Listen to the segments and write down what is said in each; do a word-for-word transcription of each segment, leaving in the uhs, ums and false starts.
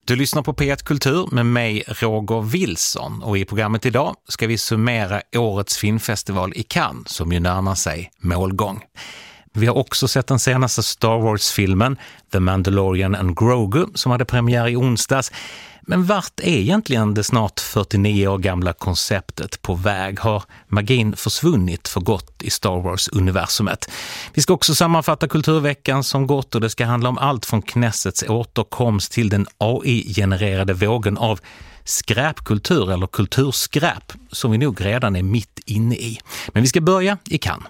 Du lyssnar på P ett Kultur med mig, Roger Wilson, och i programmet idag ska vi summera årets filmfestival i Cannes som ju närmar sig målgång. Vi har också sett den senaste Star Wars-filmen The Mandalorian and Grogu som hade premiär i onsdags. Men vart är egentligen det snart fyrtionio år gamla konceptet på väg? Har magin försvunnit för gott i Star Wars-universumet? Vi ska också sammanfatta kulturveckan som gått, och det ska handla om allt från Knessets återkomst till den A I-genererade vågen av skräpkultur eller kulturskräp som vi nog redan är mitt inne i. Men vi ska börja i Cannes.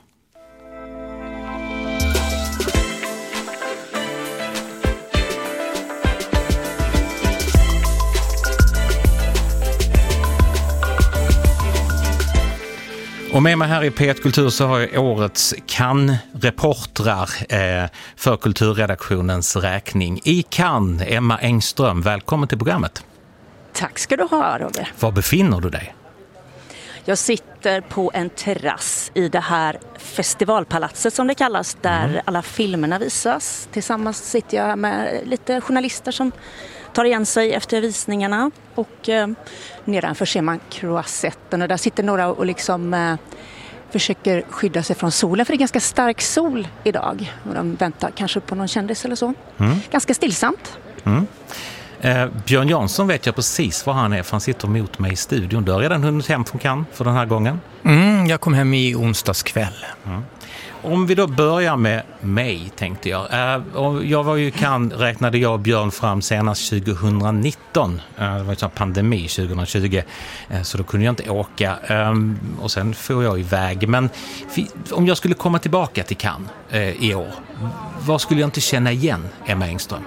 Och med mig här i P ett Kultur så har jag årets Cannes-reportrar eh, för kulturredaktionens räkning. I Cannes, Emma Engström, välkommen till programmet. Tack ska du ha, Roger. Var befinner du dig? Jag sitter på en terrass i det här festivalpalatset som det kallas, där mm. alla filmerna visas. Tillsammans sitter jag med lite journalister som tar igen sig efter visningarna, och eh, nedanför ser man Croisetten, och där sitter några och liksom eh, försöker skydda sig från solen, för det är ganska stark sol idag och de väntar kanske på någon kändis eller så. Mm. Ganska stillsamt. Mm. Eh, Björn Jansson vet jag precis var han är, för han sitter mot mig i studion. Du har redan hunnit hem från Cannes för den här gången. Mm, jag kom hem i onsdags kväll. Mm. Om vi då börjar med mig, tänkte jag. Eh, och jag var ju Cannes, räknade jag och Björn fram senast tjugonitton. Eh, det var ju en pandemi tjugohundratjugo, eh, så då kunde jag inte åka. Eh, och sen får jag iväg. Men om jag skulle komma tillbaka till Cannes eh, i år, vad skulle jag inte känna igen, Emma Engström?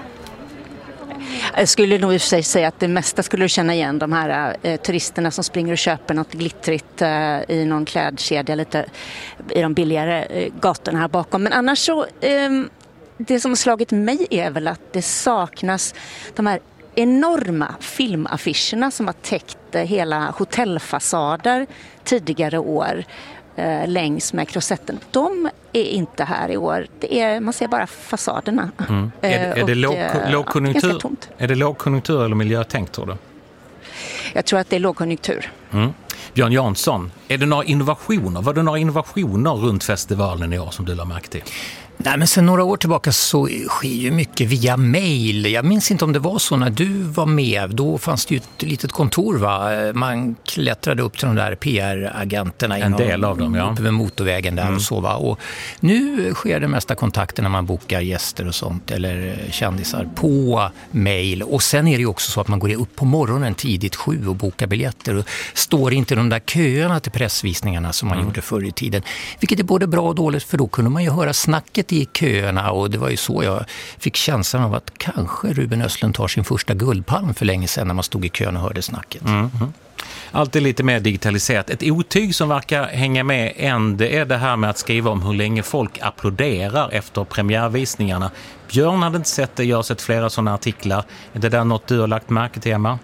Jag skulle nog i och för sig säga att det mesta skulle du känna igen, de här eh, turisterna som springer och köper något glittrigt eh, i någon klädkedja lite i de billigare eh, gatorna här bakom. Men annars så, eh, det som har slagit mig är väl att det saknas de här enorma filmaffischerna som har täckt eh, hela hotellfasader tidigare år eh, längs med Croisetten. De är inte här i år. Det är, man ser bara fasaderna. Mm. Är, är, och, det låg, lågkonjunktur, ja, är det lågkonjunktur eller miljötänk, tror du? Jag tror att det är lågkonjunktur. Mm. Björn Jansson, är det några innovationer? Var det några innovationer runt festivalen i år som du lade märke till? Nej, men sen några år tillbaka så sker ju mycket via mail. Jag minns inte om det var så när du var med. Då fanns det ju ett litet kontor, va? Man klättrade upp till de där P R-agenterna. En del av dem, ja. Uppe vid motorvägen där mm. och så, va? Och nu sker det mesta kontakter när man bokar gäster och sånt, eller kändisar, på mail. Och sen är det ju också så att man går upp på morgonen tidigt sju och bokar biljetter och står inte i de där köerna till pressvisningarna som man mm. gjorde förr i tiden. Vilket är både bra och dåligt, för då kunde man ju höra snacket i köerna, och det var ju så jag fick känslan av att kanske Ruben Östlund tar sin första guldpalm för länge sedan när man stod i kön och hörde snacket. Mm. Allt är lite mer digitaliserat. Ett otyg som verkar hänga med än, det är det här med att skriva om hur länge folk applåderar efter premiärvisningarna. Björn hade inte sett det, jag har sett flera sådana artiklar. Är det där något du har lagt märke till, Emma?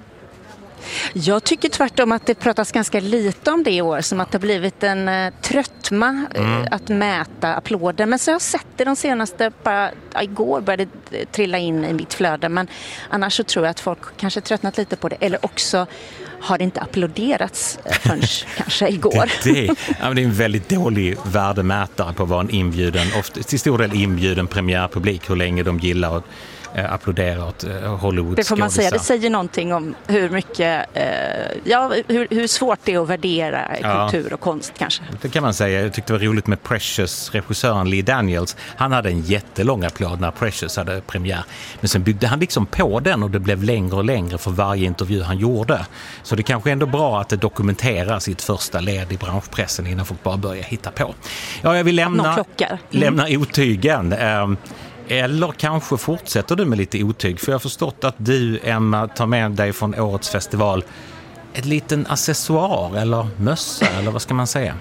Jag tycker tvärtom att det pratas ganska lite om det i år, som att det har blivit en uh, tröttma uh, mm. att mäta applåder. Men så har jag sett det de senaste, bara uh, igår började det trilla in i mitt flöde. Men annars så tror jag att folk kanske tröttnat lite på det. Eller också har det inte applåderats uh, förrän kanske igår. Det, det, ja, det är en väldigt dålig värdemätare på vad en inbjuden, ofta, till stor del inbjuden premiärpublik, hur länge de gillar att applådera åt Hollywood. Det får man säga, det säger någonting om hur mycket eh, ja, hur, hur svårt det är att värdera ja. kultur och konst kanske. Det kan man säga. Jag tyckte det var roligt med Precious, regissören Lee Daniels. Han hade en jättelång applåd när Precious hade premiär. Men sen byggde han liksom på den, och det blev längre och längre för varje intervju han gjorde. Så det kanske är ändå bra att det dokumenterar sitt första led i branschpressen innan folk bara börjar hitta på. Ja, jag vill lämna, mm. lämna otygen. Um, Eller kanske fortsätter du med lite otyg, för jag har förstått att du, Emma, tar med dig från årets festival ett liten accessoar eller mössa, eller vad ska man säga?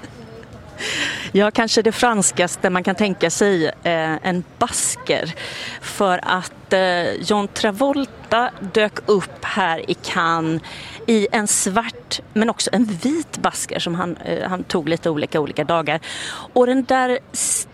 Ja, kanske det franskaste man kan tänka sig, eh, en basker. För att eh, John Travolta dök upp här i Cannes i en svart men också en vit basker som han, eh, han tog lite olika olika dagar. Och den där st-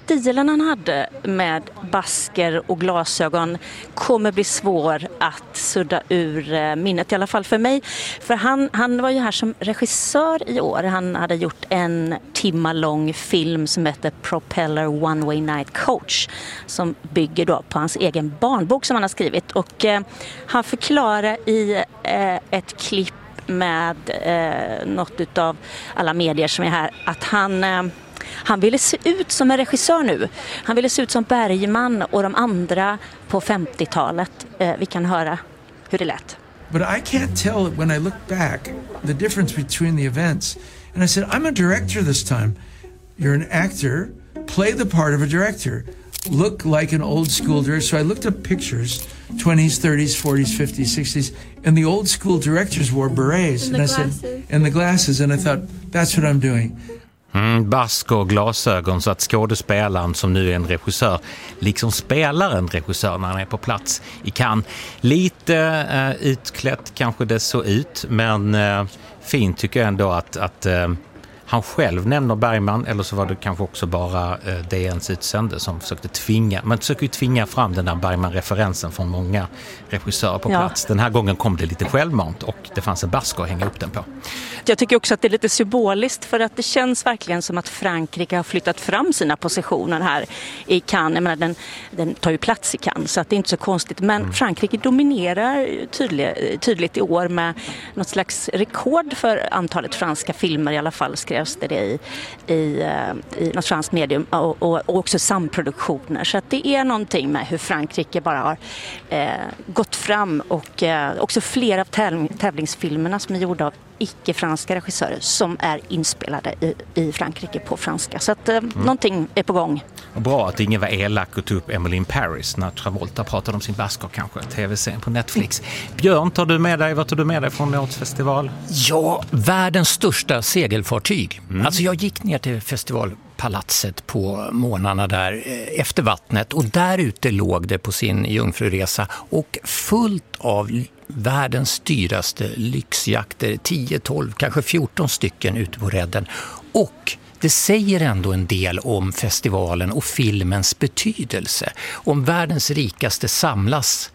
stilen han hade med basker och glasögon kommer bli svår att sudda ur minnet, i alla fall för mig. För han, han var ju här som regissör i år. Han hade gjort en timma lång film som heter Propeller One Way Night Coach, som bygger då på hans egen barnbok som han har skrivit. Och eh, han förklarar i eh, ett klipp med eh, något utav alla medier som är här att han... Eh, Han ville se ut som en regissör nu. Han ville se ut som Bergman och de andra på femtiotalet. Eh, vi kan höra hur det lät. But I can't tell when I look back the difference between the events. And I said, I'm a director this time. You're an actor. Play the part of a director. Look like an old school director. So I looked up pictures, twenties, thirties, forties, fifties, sixties. And the old school directors wore berets. And, and I glasses. said, and the glasses. And I thought, that's what I'm doing. Mm, bask och glasögon, så att skådespelaren som nu är en regissör liksom spelar en regissör när han är på plats i Cannes. Lite eh, utklätt kanske det såg ut, men eh, fint tycker jag ändå att, att eh, han själv nämner Bergman, eller så var det kanske också bara eh, D N:s utsände som försökte tvinga, man försöker ju tvinga fram den där Bergman-referensen från många regissörer på plats. Ja. Den här gången kom det lite självmant och det fanns en bask att hänga upp den på. Jag tycker också att det är lite symboliskt, för att det känns verkligen som att Frankrike har flyttat fram sina positioner här i Cannes. Jag menar, den, den tar ju plats i Cannes, så att det är inte så konstigt. Men mm. Frankrike dominerar tydligt, tydligt i år med något slags rekord för antalet franska filmer, i alla fall skrevs det i, i, i något franskt medium, och, och, och också samproduktioner. Så att det är någonting med hur Frankrike bara har eh, gått fram, och eh, också flera av tävling, tävlingsfilmerna som är gjorda av icke-franska regissörer som är inspelade i, i Frankrike på franska. Så att eh, mm. någonting är på gång. Och bra att ingen var elak och tog upp Emily in Paris när Travolta pratade om sin basker, kanske tv-serien på Netflix. Björn, tar du med dig, vad tar du med dig från årets festival? Ja, världens största segelfartyg. Mm. Alltså jag gick ner till festivalpalatset på månaderna där efter vattnet, och där ute låg det på sin jungfruresa och fullt av världens dyraste lyxjakter, tio, tolv, kanske fjorton stycken ute på redden. Och det säger ändå en del om festivalen och filmens betydelse. Om världens rikaste samlas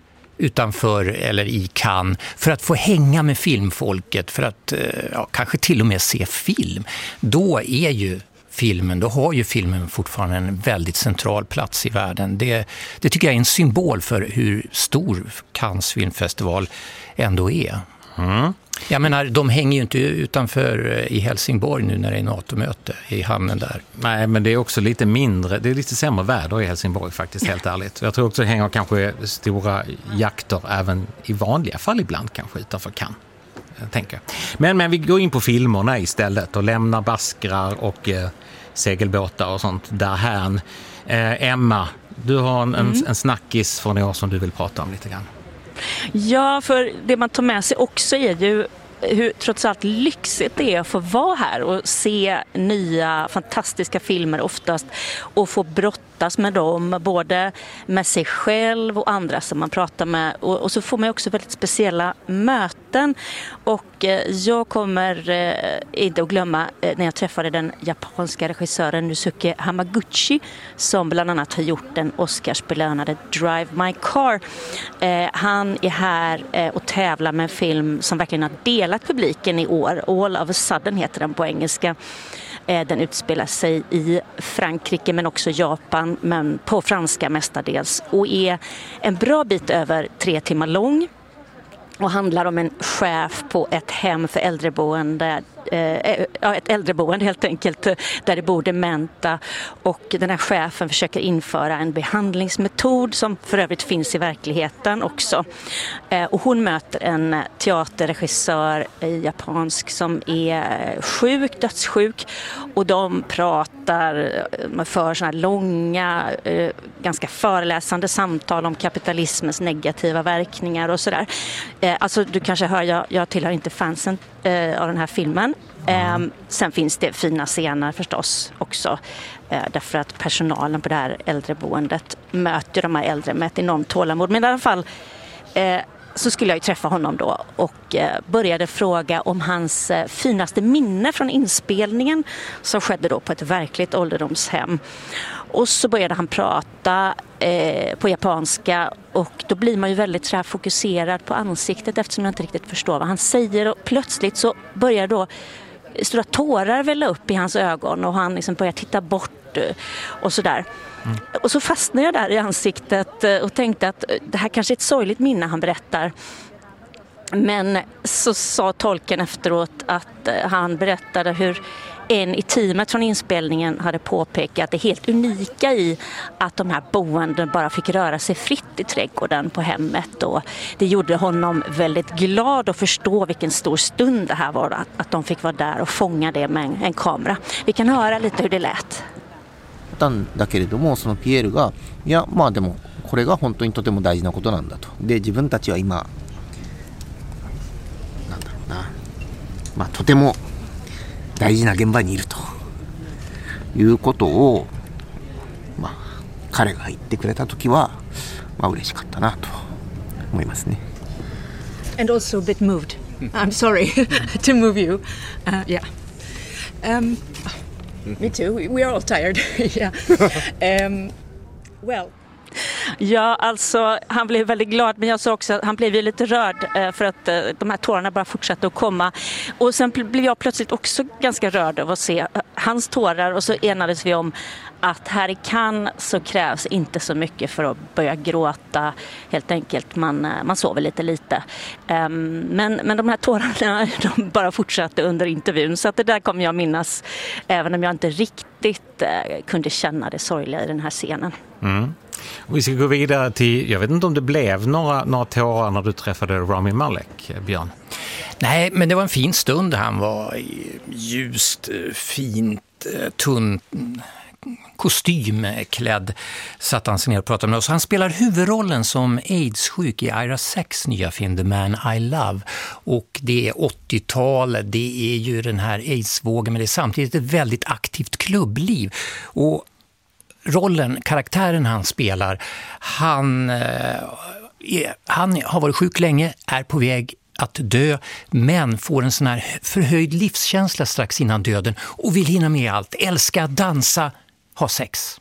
utanför eller i Cannes för att få hänga med filmfolket, för att ja, kanske till och med se film, då är ju filmen, då har ju filmen fortfarande en väldigt central plats i världen. Det, det tycker jag är en symbol för hur stor Cannes filmfestival ändå är. Mm. Jag menar, de hänger ju inte utanför i Helsingborg nu när det är NATO-möte i hamnen där. Nej, men det är också lite mindre, det är lite sämre väder i Helsingborg faktiskt, helt ärligt. Jag tror också det hänger kanske stora jakter även i vanliga fall ibland kanske utanför Cannes. Jag tänker. Men, men vi går in på filmerna istället och lämnar baskrar och eh, segelbåtar och sånt där här. Eh, Emma, du har en, mm. en, en snackis från i år som du vill prata om lite grann. Ja, för det man tar med sig också är ju hur trots allt lyxigt det är att få vara här och se nya fantastiska filmer oftast, och få brottas med dem, både med sig själv och andra som man pratar med, och, och så får man också väldigt speciella möten. Och eh, jag kommer eh, inte att glömma eh, när jag träffade den japanska regissören Nosuke Hamaguchi, som bland annat har gjort den Oscarsbelönade Drive My Car. Eh, han är här eh, och tävlar med en film som verkligen har delat publiken i år. All of a sudden heter den på engelska. Den utspelar sig i Frankrike men också Japan, men på franska mestadels, och är en bra bit över tre timmar lång och handlar om en chef på ett hem för äldreboende, eh, ja, ett äldreboende helt enkelt, där det bor dementa, och den här chefen försöker införa en behandlingsmetod som för övrigt finns i verkligheten också. Eh, och hon möter en teaterregissör i japansk som är sjuk, dödssjuk, och de pratar, man för såna här långa, eh, ganska föreläsande samtal om kapitalismens negativa verkningar och sådär. Eh, alltså du kanske hör, jag, jag tillhör inte fansen eh, av den här filmen. Eh, sen finns det fina scener förstås också, eh, därför att personalen på det här äldreboendet möter de här äldre med ett enormt tålamod. Men i alla fall, eh, så skulle jag ju träffa honom då och började fråga om hans finaste minne från inspelningen som skedde då på ett verkligt ålderdomshem. Och så började han prata eh, på japanska och då blir man ju väldigt så här fokuserad på ansiktet eftersom jag inte riktigt förstår vad han säger. Och plötsligt så börjar då stora tårar välla upp i hans ögon och han liksom börjar titta bort och sådär. Mm. Och så fastnade jag där i ansiktet och tänkte att det här kanske är ett sorgligt minne han berättar. Men så sa tolken efteråt att han berättade hur en i teamet från inspelningen hade påpekat det helt unika i att de här boenden bara fick röra sig fritt i trädgården på hemmet. Och det gjorde honom väldigt glad att förstå vilken stor stund det här var, att de fick vara där och fånga det med en, en kamera. Vi kan höra lite hur det lät. だけれどもそのピエールがいやまあでもこれが本当にとても大事なことなんだとで自分たちは今なんだろうなまあとても大事な現場にいるということをまあ彼が言ってくれた時はまあ嬉しかったなと思いますね。 And also a bit moved. I'm sorry to move you. Uh, yeah. Um, Me too. We are all tired. yeah. um, well. Ja, alltså han blev väldigt glad, men jag sa också att han blev ju lite rörd eh, för att eh, de här tårarna bara fortsatte att komma. Och sen blev jag plötsligt också ganska rörd av att se eh, hans tårar och så enades vi om att här i Cannes så krävs inte så mycket för att börja gråta. Helt enkelt, man, man sover lite lite. Um, men, men de här tårarna de bara fortsatte under intervjun. Så att det där kommer jag minnas, även om jag inte riktigt uh, kunde känna det sorgliga i den här scenen. Mm. Och vi ska gå vidare till, jag vet inte om det blev några, några tårar när du träffade Rami Malek, Björn. Nej, men det var en fin stund. Han var ljust, fint, tunn kostymklädd, satt han sig ner och pratade med oss. Han spelar huvudrollen som AIDS-sjuk i Ira Sachs nya film The Man I Love. Och det är åttiotal, det är ju den här AIDS-vågen, men det är samtidigt ett väldigt aktivt klubbliv. Och rollen, karaktären han spelar, han, är, han har varit sjuk länge, är på väg att dö, men får en sån här förhöjd livskänsla strax innan döden och vill hinna med allt, älska, dansa, ha sex.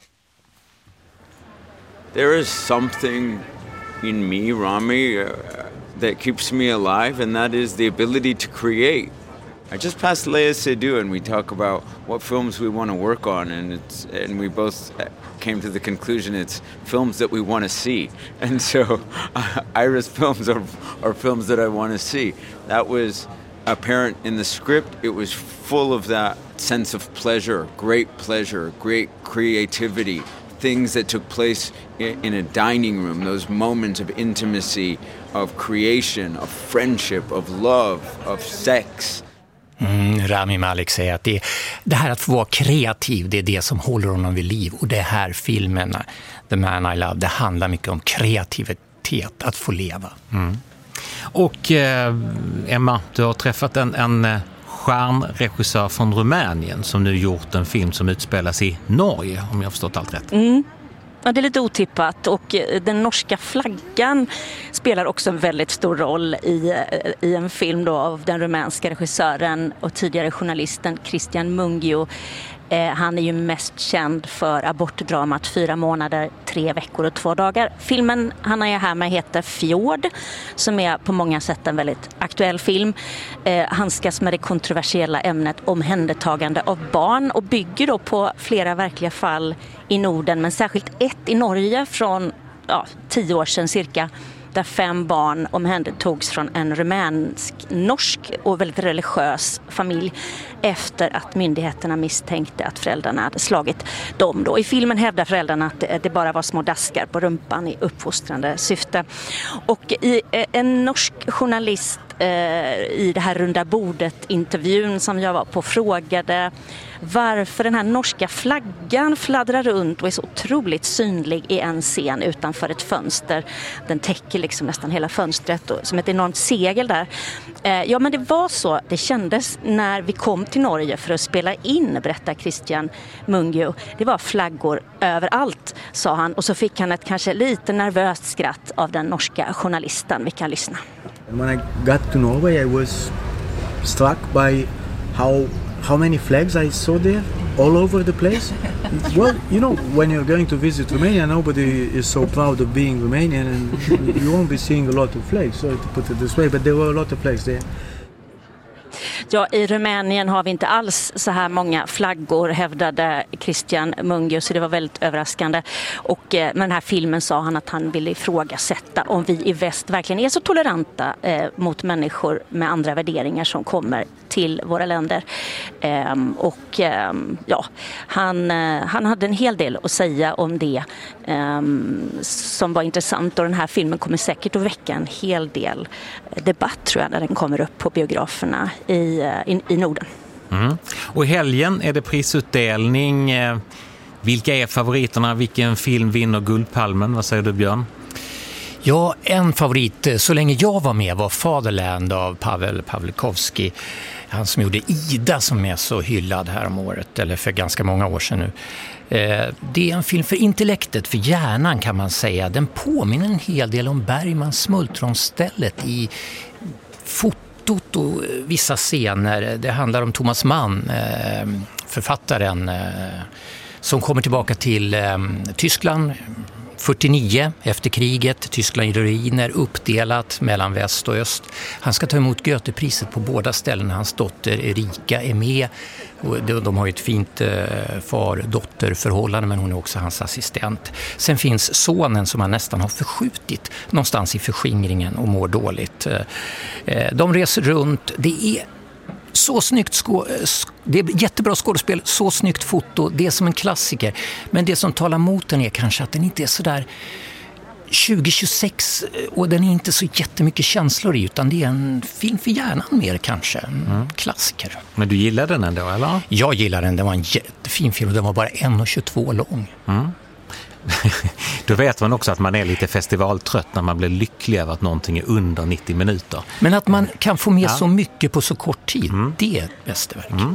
There is something in me, Rami, uh, that keeps me alive, and that is the ability to create. I just passed Leia Seydoux and we talk about what films we want to work on, and it's and we both came to the conclusion it's films that we want to see. And so uh, Ira's films are, are films that I want to see. That was apparent in the script. It was full of that sense of pleasure, great pleasure, great creativity, things that took place in, in a dining room, those moments of intimacy, of creation, of friendship, of love, of sex. Mm, Rami Malek säger att det, det här att få vara kreativ, det är det som håller honom vid liv. Och det här filmen, The Man I Love, det handlar mycket om kreativitet, att få leva. Mm. Och eh, Emma, du har träffat en, en stjärnregissör från Rumänien som nu gjort en film som utspelas i Norge, om jag har förstått allt rätt. Mm. Ja, det är lite otippat, och den norska flaggan spelar också en väldigt stor roll i, i en film då av den rumänska regissören och tidigare journalisten Christian Mungio. Eh, han är ju mest känd för abortdramat Fyra månader, tre veckor och två dagar. Filmen han är här med heter Fjord, som är på många sätt en väldigt aktuell film. Eh, handskas med det kontroversiella ämnet omhändertagande av barn och bygger då på flera verkliga fall i Norden, men särskilt ett i Norge från ja, tio år sedan cirka, där fem barn omhändertogs från en rumänsk-norsk och väldigt religiös familj efter att myndigheterna misstänkte att föräldrarna hade slagit dem. Då. I filmen hävdar föräldrarna att det bara var små daskar på rumpan i uppfostrande syfte. Och i, en norsk journalist eh, i det här runda bordet-intervjun som jag var på frågade varför den här norska flaggan fladdrar runt och är så otroligt synlig i en scen utanför ett fönster. Den täcker liksom nästan hela fönstret och, som ett enormt segel där. Eh, ja, men det var så det kändes när vi kom till Norge för att spela in, berättar Christian Mungiu. Det var flaggor överallt, sa han. Och så fick han ett kanske lite nervöst skratt av den norska journalisten. Vi kan lyssna. When I got to Norway I was struck by how how many flags I saw there all over the place. Well, you know, when you're going to visit Romania, nobody is so proud of being Romanian, and you won't be seeing a lot of flags, sorry to put it this way, but there were a lot of flags there. Ja, i Rumänien har vi inte alls så här många flaggor, hävdade Christian Mungiu, så det var väldigt överraskande. Och eh, med den här filmen sa han att han ville ifrågasätta om vi i väst verkligen är så toleranta eh, mot människor med andra värderingar som kommer till våra länder. Ehm, och ehm, ja, han, eh, han hade en hel del att säga om det ehm, som var intressant, och den här filmen kommer säkert att väcka en hel del debatt, tror jag, när den kommer upp på biograferna i, i, i Norden. Mm. Och i helgen är det prisutdelning. Vilka är favoriterna? Vilken film vinner Guldpalmen? Vad säger du, Björn? Ja, en favorit så länge jag var med var Fatherland av Pavel Pawlikowski. Han som gjorde Ida, som är så hyllad här om året, eller för ganska många år sedan nu. Det är en film för intellektet, för hjärnan kan man säga. Den påminner en hel del om Bergmans Smultronstället i fotot och vissa scener. Det handlar om Thomas Mann, författaren, som kommer tillbaka till Tyskland fyrtionio efter kriget. Tyskland i ruiner, uppdelat mellan väst och öst. Han ska ta emot Goethepriset på båda ställen. Hans dotter Erika är med. De har ju ett fint far-dotter-förhållande, men hon är också hans assistent. Sen finns sonen som han nästan har förskjutit någonstans i förskingringen och mår dåligt. De reser runt. Det är så snyggt skå- det är jättebra skådespel, så snyggt foto, det är som en klassiker. Men det som talar mot den är kanske att den inte är så där tjugo tjugosex och den är inte så jättemycket känslor i, utan det är en film för hjärnan mer kanske, en mm. klassiker. Men du gillar den ändå, eller? Jag gillar den, det var en jättefin film och den var bara en tjugotvå lång. Mm. Då vet man också att man är lite festivaltrött när man blir lycklig över att någonting är under nittio minuter. Men att man kan få med ja. så mycket på så kort tid, mm. det är ett mästerverk. Mm.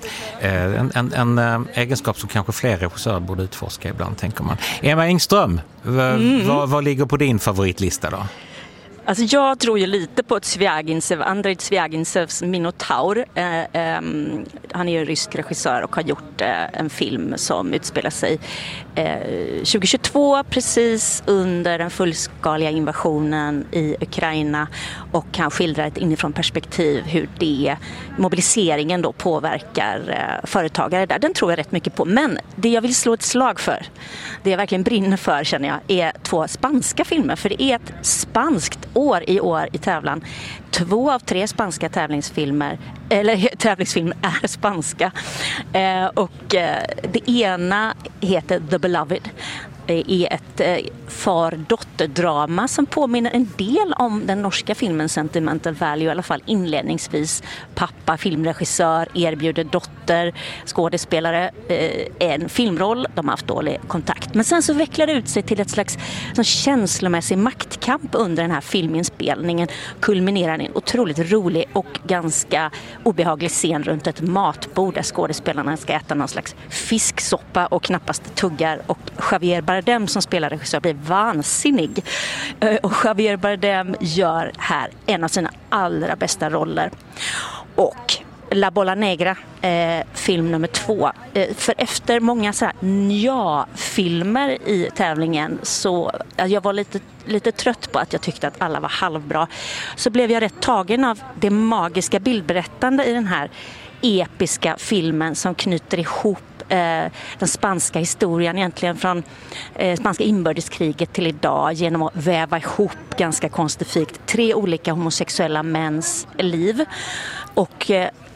En, en, en egenskap som kanske fler regissörer borde utforska ibland, tänker man. Emma Engström, v- mm. vad, vad ligger på din favoritlista då? Alltså jag tror ju lite på Zviagintsev, Andrei Zviagintsevs Minotaur. Eh, eh, han är ju rysk regissör och har gjort eh, en film som utspelar sig eh, tjugohundratjugotvå, precis under den fullskaliga invasionen i Ukraina, och han skildrar ett inifrån perspektiv hur det, mobiliseringen då påverkar eh, företagare där. Den tror jag rätt mycket på. Men det jag vill slå ett slag för, det jag verkligen brinner för, känner jag, är två spanska filmer. För det är ett spanskt år i år i tävlan. Två av tre spanska tävlingsfilmer eller tävlingsfilmer är spanska. Eh, och eh, det ena heter The Beloved. Det är ett eh, far-dotter-drama som påminner en del om den norska filmen Sentimental Value, i alla fall inledningsvis. Pappa, filmregissör, erbjuder dotter, skådespelare eh, en filmroll. De har haft dålig kontakt. Men sen så vecklar det ut sig till ett slags sån känslomässig maktkamp under den här filminspelningen. Kulminerar i en otroligt rolig och ganska obehaglig scen runt ett matbord där skådespelarna ska äta någon slags fisksoppa och knappast tuggar, och Javier Bardem som spelar regissör blir vansinnig. Och Javier Bardem gör här en av sina allra bästa roller. Och La Bola Negra, eh, film nummer två. Eh, för efter många så här nja-filmer i tävlingen, så eh, jag var lite, lite trött på att jag tyckte att alla var halvbra, så blev jag rätt tagen av det magiska bildberättande i den här episka filmen som knyter ihop eh, den spanska historien egentligen från eh, spanska inbördeskriget till idag genom att väva ihop ganska konstifikt tre olika homosexuella mäns liv. Och eh,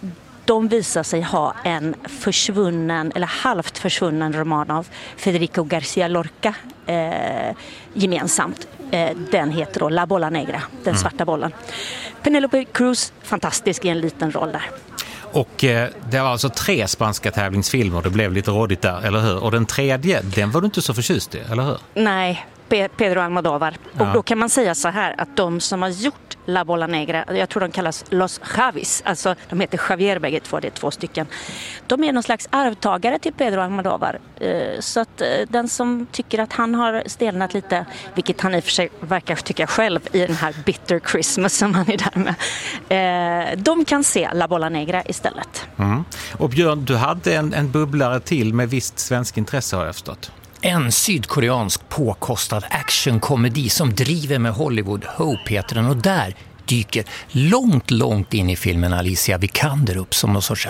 de visar sig ha en försvunnen eller halvt försvunnen roman av Federico García Lorca eh, gemensamt. Eh, den heter då La Bola Negra, den mm. svarta bollen. Penelope Cruz, fantastisk i en liten roll där. Och eh, det var alltså tre spanska tävlingsfilmer, det blev lite rådigt där, eller hur? Och den tredje, den var du inte så förtjust i, eller hur? Nej, Pedro Almodóvar. Ja. Och då kan man säga så här att de som har gjort La Bola Negra, jag tror de kallas Los Javis, alltså de heter Javier bägge två, det är två stycken. De är någon slags arvtagare till Pedro Almodóvar. Så att den som tycker att han har stelnat lite, vilket han i och för sig verkar tycka själv i den här Bitter Christmas som han är där med, de kan se La Bola Negra istället. Mm. Och Björn, du hade en, en bubblare till med visst svensk intresse har jag förstått. En sydkoreansk påkostad actionkomedi som driver med Hollywood, Hope heter den, och där dyker långt, långt in i filmen Alicia Vikander upp som någon sorts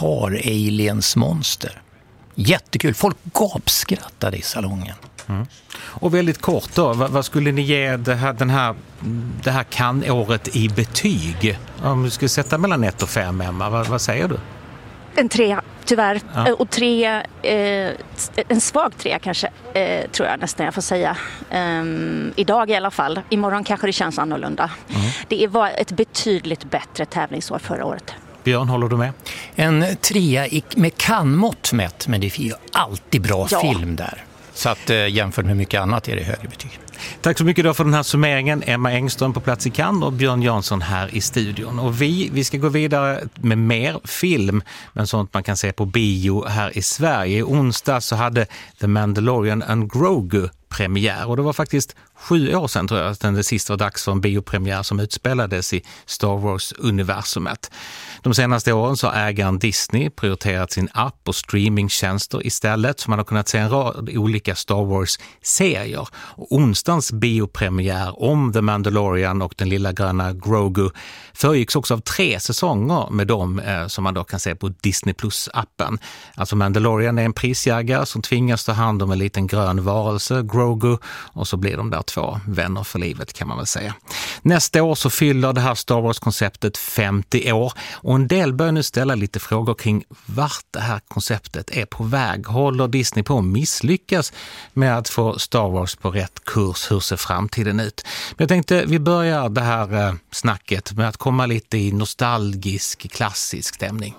avatar-aliens-monster. Jättekul, folk gapskrattade i salongen. Mm. Och väldigt kort då, vad, vad skulle ni ge det här, den här, det här kan-året i betyg? Om du skulle sätta mellan ett och fem, Emma, vad, vad säger du? En trea, tyvärr. Ja. Och tre, eh, en svag trea kanske, eh, tror jag nästan jag får säga. Um, idag i alla fall. Imorgon kanske det känns annorlunda. Mm. Det var ett betydligt bättre tävlingsår förra året. Björn, håller du med? En trea med kannmått mätt, men det är ju alltid bra ja. film där. Så att eh, jämfört med mycket annat är det högre betyg. Tack så mycket då för den här summeringen. Emma Engström på plats i Cannes och Björn Jansson här i studion. Och vi, vi ska gå vidare med mer film, men sånt man kan se på bio här i Sverige. I onsdag så hade The Mandalorian and Grogu premiär, och det var faktiskt sju år sedan tror jag att det sist var dags för en biopremiär som utspelades i Star Wars-universumet. De senaste åren så har ägaren Disney prioriterat sin app och streamingtjänster istället, så man har kunnat se en rad olika Star Wars-serier. Och onsdagens biopremiär om The Mandalorian och den lilla gröna Grogu föregicks också av tre säsonger med dem eh, som man då kan se på Disney Plus-appen. Alltså Mandalorian är en prisjägare som tvingas ta hand om en liten grön varelse, Grogu, och så blir de där två vänner för livet kan man väl säga. Nästa år så fyller det här Star Wars-konceptet femtio år, och en del börjar nu ställa lite frågor kring vart det här konceptet är på väg. Håller Disney på att misslyckas med att få Star Wars på rätt kurs? Hur ser framtiden ut? Men jag tänkte vi börjar det här eh, snacket med att komma lite i nostalgisk, klassisk stämning.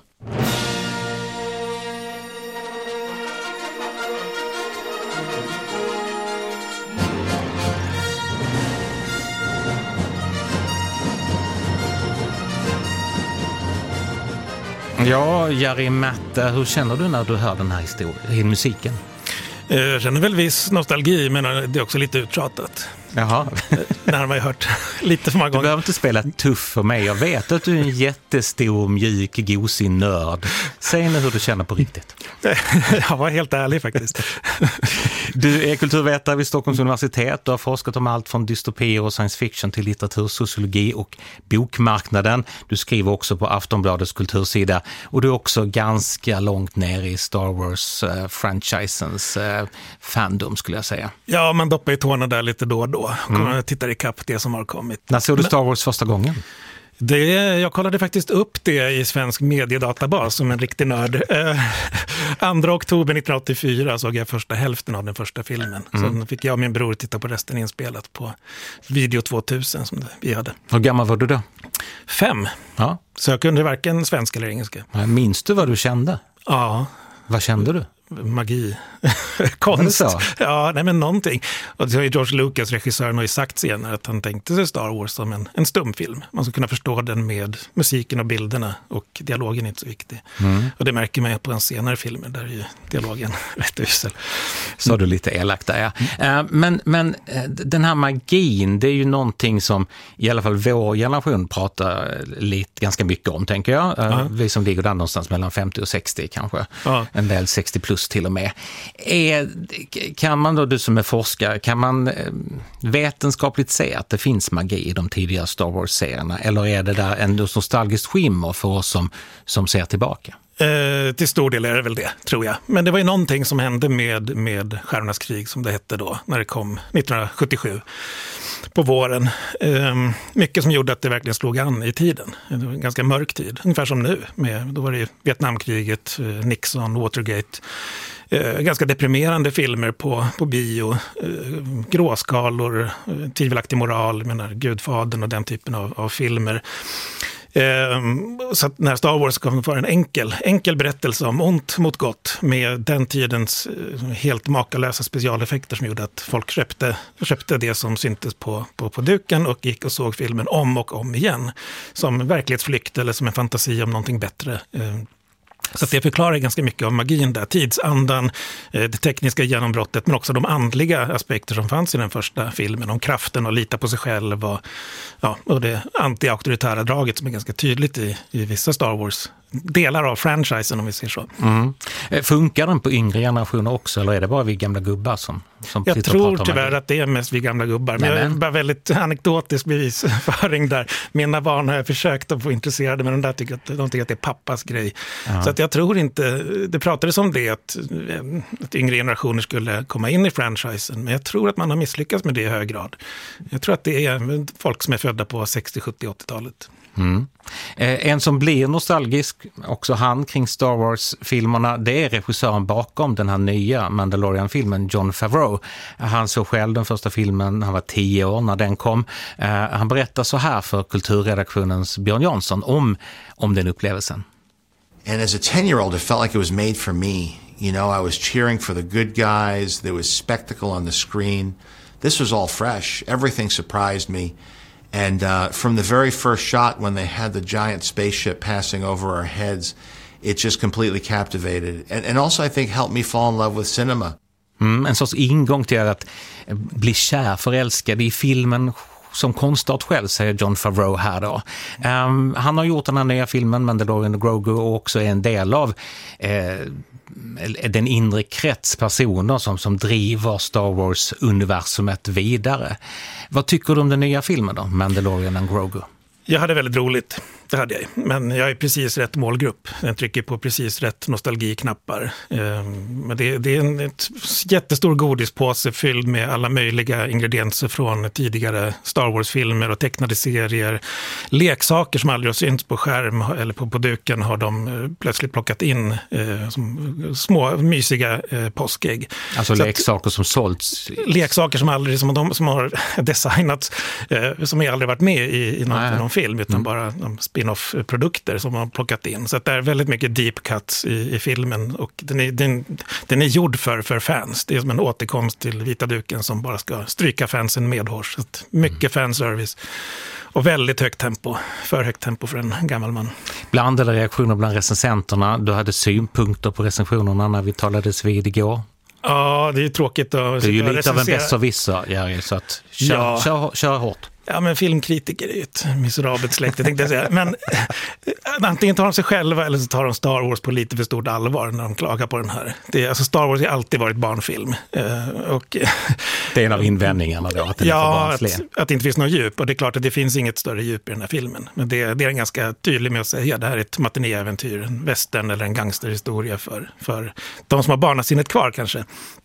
Ja, Jari Mätte, hur känner du när du hör den här historien, musiken? Jag känner väl viss nostalgi, men det är också lite uttjatat. Jaha. Det har man ju hört lite för många gånger. Du behöver inte spela tuff för mig. Jag vet att du är en jättestor, mjuk, gosig nörd. Säg nu hur du känner på riktigt. Jag var helt ärlig faktiskt. Du är kulturvetare vid Stockholms universitet. Du har forskat om allt från dystopier och science fiction till litteratur, sociologi och bokmarknaden. Du skriver också på Aftonbladets kultursida. Och du är också ganska långt ner i Star Wars-franchisens uh, uh, fandom skulle jag säga. Ja, man doppar i tårna där lite då och då. Mm. Tittar i kapp det som har kommit. När såg du Star Wars första gången? Det, jag kollade faktiskt upp det i svensk mediedatabas som en riktig nörd. Eh, andra oktober nittonhundraåttiofyra såg jag första hälften av den första filmen. Mm. Sen fick jag och min bror titta på resten inspelat på Video tvåtusen som vi hade. Hur gammal var du då? Fem. Ja. Så jag kunde varken svenska eller engelska. Minns du vad du kände? Ja. Vad kände du? Magi. Konst. Ja, nej men någonting. Och det har ju George Lucas, regissören, har ju sagt senare att han tänkte sig Star Wars som en, en stumfilm. Man ska kunna förstå den med musiken och bilderna, och dialogen är inte så viktig. Mm. Och det märker man ju på en senare filmer där är ju dialogen rätt usel. Så du lite elakt där, ja. Mm. Men, men den här magin, det är ju någonting som i alla fall vår generation pratar lite, ganska mycket om, tänker jag. Ja. Vi som ligger där någonstans mellan femtio och sextio kanske. Ja. En del sextio plus till och med. Är, kan man då, du som är forskare, kan man vetenskapligt se att det finns magi i de tidigare Star Wars-serierna, eller är det där en nostalgisk skimmer för oss som, som ser tillbaka? Eh, till stor del är det väl det, tror jag. Men det var ju någonting som hände med, med Stjärnornas krig, som det hette då, när det kom nittonhundrasjuttiosju på våren. Eh, mycket som gjorde att det verkligen slog an i tiden. Det var en ganska mörk tid, ungefär som nu. Med, då var det Vietnamkriget, eh, Nixon, Watergate. Eh, ganska deprimerande filmer på, på bio, eh, gråskalor, eh, tvivelaktig moral, menar Gudfadern och den typen av, av filmer. Eh, så att när Star Wars kom för en enkel, enkel berättelse om ont mot gott med den tidens eh, helt makalösa specialeffekter som gjorde att folk köpte, köpte det som syntes på, på, på duken och gick och såg filmen om och om igen som verklighetsflykt eller som en fantasi om någonting bättre. Eh, Så att det förklarar ganska mycket av magin där. Tidsandan, det tekniska genombrottet, men också de andliga aspekter som fanns i den första filmen. Om kraften och lita på sig själv och, ja, och det anti-auktoritära draget som är ganska tydligt i, i vissa Star Wars delar av franchisen, om vi ser så. Mm. Funkar den på yngre generationer också, eller är det bara vi gamla gubbar som, som jag tror tyvärr att det är mest vi gamla gubbar, men, men jag är bara väldigt anekdotisk bevisföring där. Mina barn har jag försökt att få intresserade, men de där tycker att, de tycker att det är pappas grej. Ja. Så att jag tror inte, det pratades om det att, att yngre generationer skulle komma in i franchisen, men jag tror att man har misslyckats med det i hög grad. Jag tror att det är folk som är födda på sextio, sjuttio, åttio-talet. Mm. Eh, en som blir nostalgisk, också han, kring Star Wars-filmerna, det är regissören bakom den här nya Mandalorian-filmen, Jon Favreau. Han såg själv den första filmen, han var tio år när den kom. Eh, han berättar så här för kulturredaktionens Björn Jansson om, om den upplevelsen. And as a ten-year-old, it felt like it was made for me. You know, I was cheering for the good guys. There was spectacle on the screen. This was all fresh. Everything surprised me. And uh, from the very first shot when they had the giant spaceship passing over our heads, it just completely captivated. And, and also I think helped me fall in love with cinema. Mm, en sorts ingång till att bli kär, förälskad i filmen som konstart själv, säger Jon Favreau här då. Um, han har gjort den här nya filmen Mandalorian och Grogu och också är en del av eh, den inre krets personer som, som driver Star Wars-universumet vidare. Vad tycker du om den nya filmen då, Mandalorian och Grogu? Jag hade väldigt roligt, det hade jag. Men jag är precis rätt målgrupp. Den trycker på precis rätt nostalgiknappar. Men det, det är en ett jättestor godispåse fylld med alla möjliga ingredienser från tidigare Star Wars-filmer och tecknade serier. Leksaker som aldrig har synts på skärm eller på, på duken har de plötsligt plockat in eh, som små mysiga eh, påskägg. Alltså Så leksaker att, som sålts? Leksaker som aldrig, som de som har designats, eh, som aldrig varit med i, i någon, någon film, utan mm. bara de spin-off-produkter som man har plockat in. Så att det är väldigt mycket deep cuts i, i filmen och den är, den, den är gjord för, för fans. Det är som en återkomst till vita duken som bara ska stryka fansen medhårs. Så att mycket mm. fanservice och väldigt högt tempo. För högt tempo för en gammal man. Blandade reaktioner bland recensenterna. Du hade synpunkter på recensionerna när vi talades vid igår. Ja, det är ju tråkigt att det är ju lite av en besserwisser, Jerry, så att kör, ja. kör, kör hårt. Ja, men filmkritiker är ju ett miserabelt släkte, tänkte jag säga. Men antingen tar de sig själva eller så tar de Star Wars på lite för stort allvar när de klagar på den här. Det, alltså Star Wars har alltid varit barnfilm. Eh, och, det är en av invändningarna då, att den ja, är för att, att det inte finns något djup. Och det är klart att det finns inget större djup i den här filmen. Men det, det är en ganska tydlig med att säga att det här är ett matinéäventyr, en western eller en gangsterhistoria för, för de som har barnasinnet kvar kanske.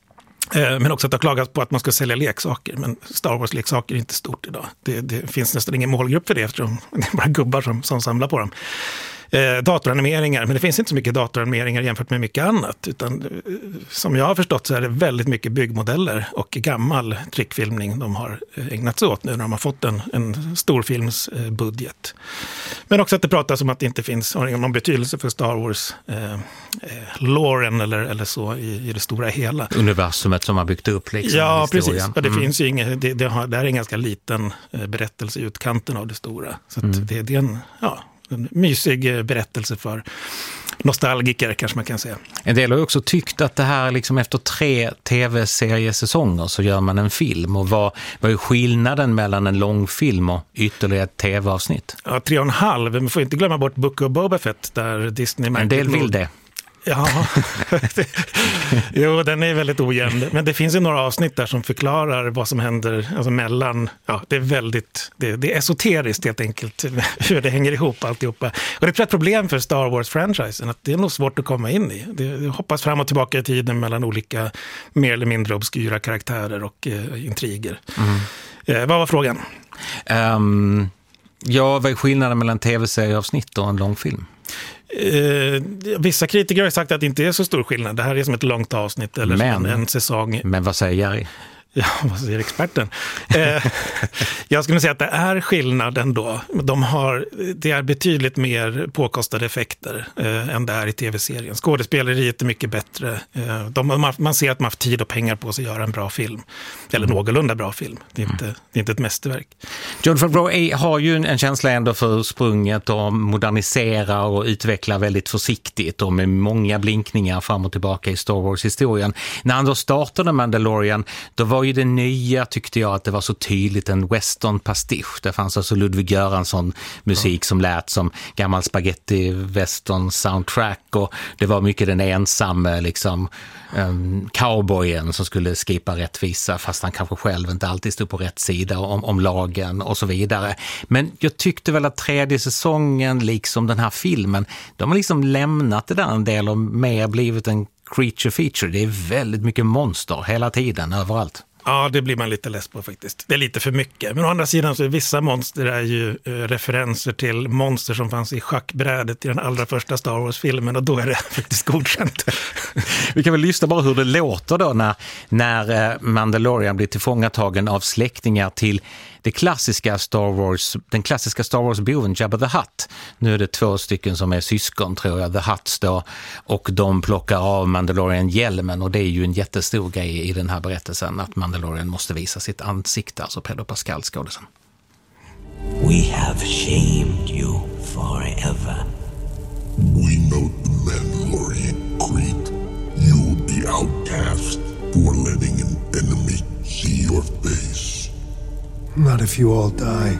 Men också att det har klagats på att man ska sälja leksaker. Men Star Wars-leksaker är inte stort idag. Det, det finns nästan ingen målgrupp för det eftersom det är bara gubbar som, som samlar på dem. Eh, datoranimeringar, men det finns inte så mycket datoranimeringar jämfört med mycket annat. Utan eh, som jag har förstått så är det väldigt mycket byggmodeller och gammal trickfilmning de har ägnat sig åt nu när de har fått en, en storfilmsbudget. Eh, men också att det pratas om att det inte finns någon betydelse för Star Wars eh, eh, loren eller, eller så i, i det stora hela. Universumet som har byggt upp liksom. Ja, precis. Och det mm. finns ju inget, det, det, har, det här är en ganska liten eh, berättelse i utkanten av det stora. Så att Mm. det, det är en, ja, en mysig berättelse för nostalgiker kanske man kan säga. En del har ju också tyckt att det här liksom efter tre tv-seriesäsonger så gör man en film. Och vad, vad är skillnaden mellan en långfilm och ytterligare ett tv-avsnitt? Ja, tre och en halv. Men man får inte glömma bort Book of Boba Fett där Disney... En del vill det. Ja, jo, den är väldigt ojämn. Men det finns ju några avsnitt där som förklarar vad som händer alltså mellan, ja, det är väldigt, det, det är esoteriskt helt enkelt hur det hänger ihop alltihopa. Och det är ett problem för Star Wars-franchisen att det är nog svårt att komma in i. Det, det hoppas fram och tillbaka i tiden mellan olika mer eller mindre obskyra karaktärer och eh, intriger. Mm. Eh, vad var frågan? Um, ja, vad är skillnaden mellan tv-serieavsnitt och en långfilm? Eh, vissa kritiker har sagt att det inte är så stor skillnad. Det här är som ett långt avsnitt eller men, som en, en säsong. Men vad säger Jerry? Ja, vad säger experten? eh, jag skulle säga att det är skillnad ändå. De har, det är betydligt mer påkostade effekter eh, än det är i tv-serien. Skådespeleriet är mycket bättre. Eh, de, man, man ser att man har tid och pengar på sig att göra en bra film. Eller mm. någorlunda bra film. Det är inte, det är inte ett mästerverk. Jon Favreau har ju en känsla ändå för ursprunget och moderniserar och utvecklar väldigt försiktigt och med många blinkningar fram och tillbaka i Star Wars-historien. När han då startade Mandalorian, då var ju det nya, tyckte jag, att det var så tydligt en western-pastisch. Det fanns alltså Ludwig Göransson musik ja. som lät som gammal spaghetti-western-soundtrack och det var mycket den ensamme liksom um, cowboyen som skulle skipa rättvisa fast han kanske själv inte alltid stod på rätt sida om, om lagen och så vidare. Men jag tyckte väl att tredje säsongen, liksom den här filmen, de har liksom lämnat det där en del och mer blivit en creature feature. Det är väldigt mycket monster hela tiden, överallt. Ja, det blir man lite less på faktiskt. Det är lite för mycket. Men å andra sidan så är vissa monster är ju eh, referenser till monster som fanns i schackbrädet i den allra första Star Wars-filmen och då är det faktiskt godkänt. Vi kan väl lyssna bara hur det låter då när, när eh, Mandalorian blir tillfångatagen av släktingar till det klassiska Star Wars, den klassiska Star Wars-boven Jabba the Hutt. Nu är det två stycken som är syskon, tror jag, The Hutts då, och de plockar av Mandalorian hjälmen och det är ju en jättestor grej i den här berättelsen att Mandalorian måste visa sitt ansikte, alltså Pedro Pascal skådisen. We have shamed you forever. We know the Mandalorian creed. You the outcast for letting an enemy see your face. Not if you all die.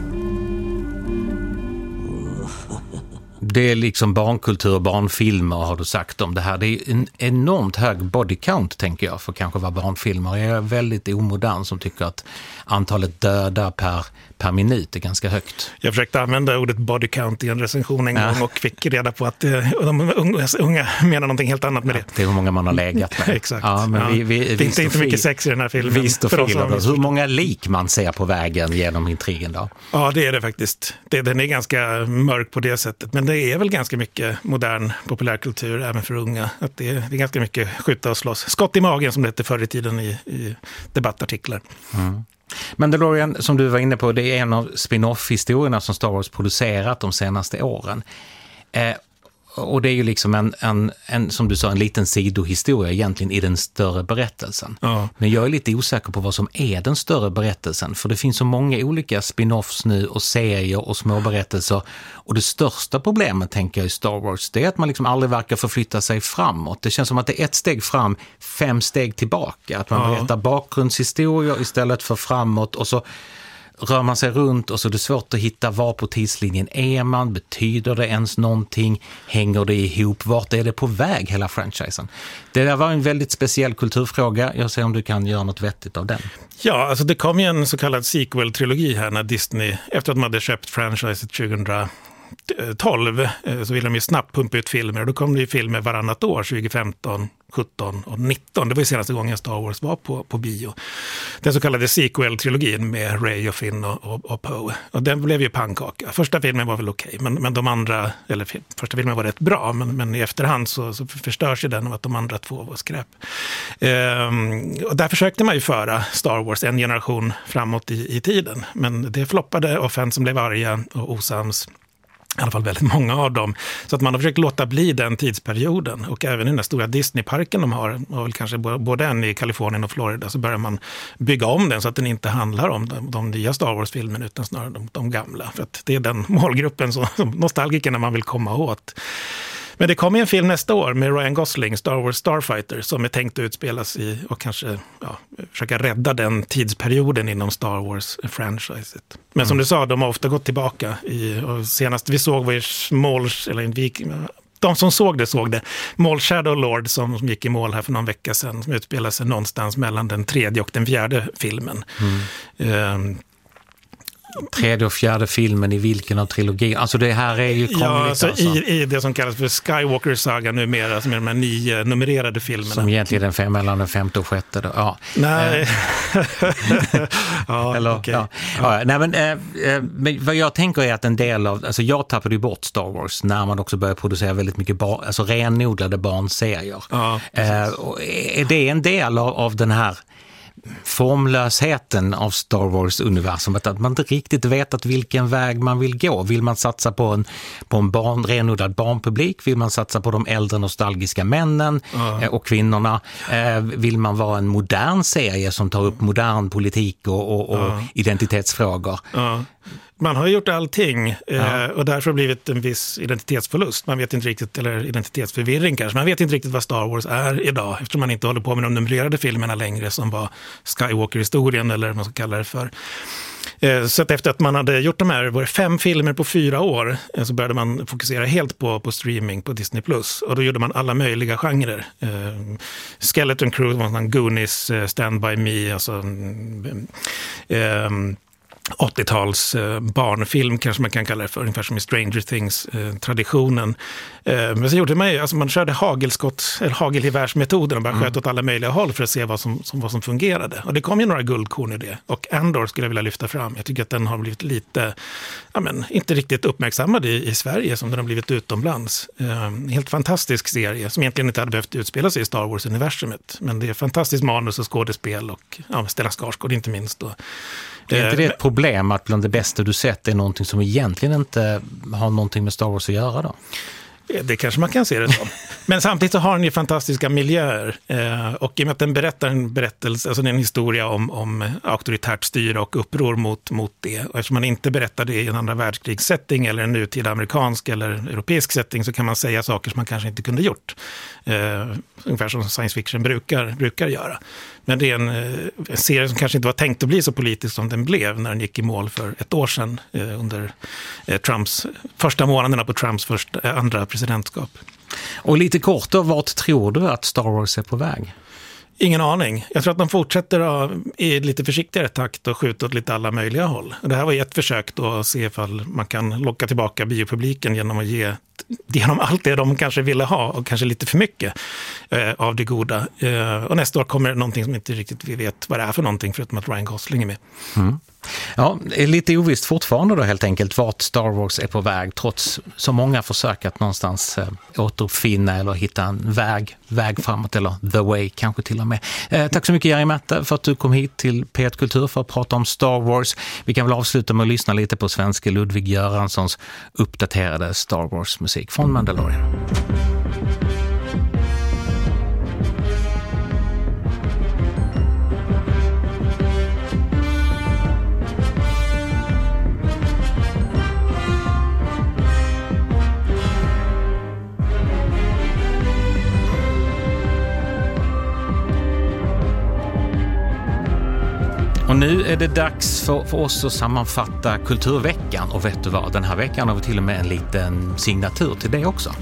Det är liksom barnkultur och barnfilmer har du sagt om det här. Det är en enormt hög body count, tänker jag, för kanske vara barnfilmer. Jag är väldigt omodern som tycker att antalet döda per, per minut är ganska högt. Jag försökte använda ordet body count i en recension en ja. gång och fick reda på att eh, de unga, unga menar någonting helt annat med ja, det. Det är hur många man har legat med. Exakt. Ja, men ja. vi, vi, det är inte, inte mycket sex i den här filmen. Visst och fel. Hur många lik man ser på vägen genom intrigen då? Ja, det är det faktiskt. Det, den är ganska mörk på det sättet. Men det är väl ganska mycket modern populärkultur även för unga. Att det, är, det är ganska mycket skjuta och slåss. Skott i magen som det hette förr i tiden i, i debattartiklar. Mm. Mandalorian, som du var inne på, det är en av spin-off-historierna som Star Wars producerat de senaste åren. Eh, och det är ju liksom en, en, en, som du sa, en liten sidohistoria egentligen i den större berättelsen. Ja. Men jag är lite osäker på vad som är den större berättelsen, för det finns så många olika spin-offs nu och serier och små berättelser. Och det största problemet, tänker jag, i Star Wars, det är att man liksom aldrig verkar förflytta sig framåt. Det känns som att det är ett steg fram, fem steg tillbaka. Att man ja. berättar bakgrundshistorier istället för framåt och så rör man sig runt och så är det svårt att hitta var på tidslinjen är man, betyder det ens någonting, hänger det ihop, vart är det på väg hela franchisen? Det där var en väldigt speciell kulturfråga, jag ser om du kan göra något vettigt av den. Ja, alltså det kom ju en så kallad sequel-trilogi här när Disney, efter att man hade köpt franchiset tjugohundratolv, så ville de ju snabbt pumpa ut filmer och då kom det ju filmer varannat år, tjugofemton, sjutton och nitton. Det var ju senaste gången Star Wars var på, på bio. Den så kallade sequel-trilogin med Rey och Finn och, och, och Poe. Och den blev ju pannkaka. Första filmen var väl okej, okay, men, men de andra, eller första filmen var rätt bra, men, men i efterhand så, så förstörs ju den av att de andra två var skräp. Ehm, och där försökte man ju föra Star Wars en generation framåt i, i tiden, men det floppade och fans som blev arga och osams. I alla fall väldigt många av dem. Så att man har försökt låta bli den tidsperioden. Och även i den stora Disney-parken de har, och väl kanske både en i Kalifornien och Florida, så börjar man bygga om den så att den inte handlar om de, de nya Star Wars-filmerna utan snarare de, de gamla. För att det är den målgruppen som, som nostalgikerna man vill komma åt. Men det kommer en film nästa år med Ryan Gosling, Star Wars Starfighter, som är tänkt att utspelas i och kanske ja, försöka rädda den tidsperioden inom Star Wars-franchiset. Men mm. som du sa, de har ofta gått tillbaka. I, och senast vi såg var Smalls, eller vi de som såg det såg det. Mål Shadow Lord som, som gick i mål här för någon vecka sedan, som utspelar sig någonstans mellan den tredje och den fjärde filmen. Mm. Um, Tredje och fjärde filmen i vilken av trilogin? Alltså det här är ju krångligt. Ja, alltså, alltså. I, i det som kallas för Skywalker-saga numera, som är de här nio numrerade filmerna. Som egentligen är den fem mellan den femte och sjätte. Då. Ja. Nej. ja, Eller, okay. ja. Ja. Nej, men, eh, men vad jag tänker är att en del av, alltså jag tappade ju bort Star Wars när man också började producera väldigt mycket bar, alltså renodlade barnserier. Ja, eh, och är det en del av, av den här formlösheten av Star Wars-universumet, att man inte riktigt vet att vilken väg man vill gå. Vill man satsa på en, på en barn, renodlad barnpublik? Vill man satsa på de äldre nostalgiska männen ja. och kvinnorna? Eh, vill man vara en modern serie som tar upp modern politik och, och, och ja. identitetsfrågor? Ja. Man har gjort allting ja. eh, och därför har det blivit en viss identitetsförlust. Man vet inte riktigt, eller identitetsförvirring kanske. Man vet inte riktigt vad Star Wars är idag, eftersom man inte håller på med de numrerade filmerna längre som var Skywalker-historien eller vad man ska kalla det för. Eh, så att efter att man hade gjort de här var det fem filmer på fyra år eh, så började man fokusera helt på, på streaming på Disney plus. Och då gjorde man alla möjliga genrer. Eh, Skeleton Crew, Goonies, eh, Stand By Me, alltså eh, åttio-tals eh, barnfilm kanske man kan kalla det för, ungefär som i Stranger Things-traditionen. Eh, eh, men så gjorde man ju, alltså man körde hagelskott, eller hagelgevärsmetoden och bara mm. sköt åt alla möjliga håll för att se vad som, som, vad som fungerade. Och det kom ju några guldkorn i det. Och Andor skulle jag vilja lyfta fram. Jag tycker att den har blivit lite, ja men, inte riktigt uppmärksammad i, i Sverige som den har blivit utomlands. Eh, helt fantastisk serie som egentligen inte hade behövt utspela sig i Star Wars-universumet. Men det är fantastiskt manus och skådespel och ja, Stellan Skarsgård inte minst då. Är inte det ett problem att bland det bästa du sett är någonting som egentligen inte har någonting med Star Wars att göra då? Det kanske man kan se det som. Men samtidigt så har den ju fantastiska miljöer. Eh, och i och med att den berättar en berättelse, alltså en historia om, om auktoritärt styre och uppror mot, mot det. Och eftersom man inte berättar det i en andra världskrigssetting eller en nutida amerikansk eller europeisk setting så kan man säga saker som man kanske inte kunde gjort. Eh, ungefär som science fiction brukar, brukar göra. Men det är en, en serie som kanske inte var tänkt att bli så politisk som den blev när den gick i mål för ett år sedan eh, under eh, Trumps första månaderna på Trumps första, eh, andra presidentskap. Och lite kort då, vart tror du att Star Wars är på väg? Ingen aning. Jag tror att de fortsätter i lite försiktigare takt och skjuta åt lite alla möjliga håll. Det här var ett försök då att se ifall man kan locka tillbaka biopubliken genom att ge genom allt det de kanske ville ha och kanske lite för mycket eh, av det goda. Eh, och nästa år kommer det någonting som inte riktigt vi vet vad det är för någonting förutom att Ryan Gosling är med. Mm. Ja, det är lite ovisst fortfarande då helt enkelt vart Star Wars är på väg trots så många försök att någonstans eh, återuppfinna eller hitta en väg, väg framåt eller the way kanske till och med. Eh, tack så mycket Jari Märta för att du kom hit till P ett Kultur för att prata om Star Wars. Vi kan väl avsluta med att lyssna lite på svenska Ludvig Göranssons uppdaterade Star Wars-musik från Mandalorian. Och nu är det dags för, för oss att sammanfatta Kulturveckan. Och vet du vad, den här veckan har vi till och med en liten signatur till det också.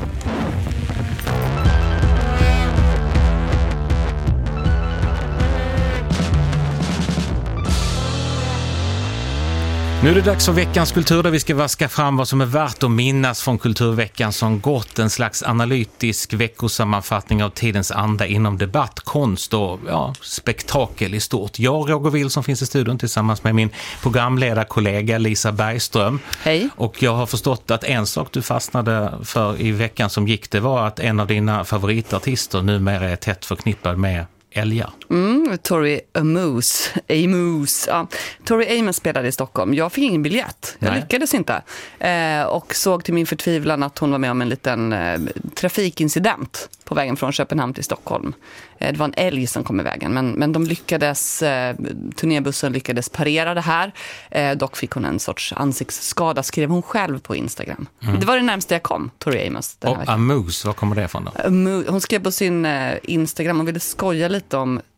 Nu är det dags för veckans kultur där vi ska vaska fram vad som är värt att minnas från Kulturveckan som gått, en slags analytisk veckosammanfattning av tidens anda inom debatt, konst och ja, spektakel i stort. Jag, Roger Will, som finns i studion tillsammans med min programledarkollega Lisa Bergström. Hej. Och jag har förstått att en sak du fastnade för i veckan som gick, det var att en av dina favoritartister numera är tätt förknippad med älgar. Mm, Tori Amos. Amos. Ja. Tori Amos spelade i Stockholm. Jag fick ingen biljett. Jag Nej. lyckades inte. Eh, och såg till min förtvivlan att hon var med om en liten eh, trafikincident på vägen från Köpenhamn till Stockholm. Eh, det var en älg som kom i vägen. Men, men de lyckades, eh, turnébussen lyckades parera det här. Eh, dock fick hon en sorts ansiktsskada, skrev hon själv på Instagram. Mm. Det var det närmaste jag kom, Tori Amos. Och Amos, var kommer det ifrån då? Hon skrev på sin eh, Instagram och ville skoja lite om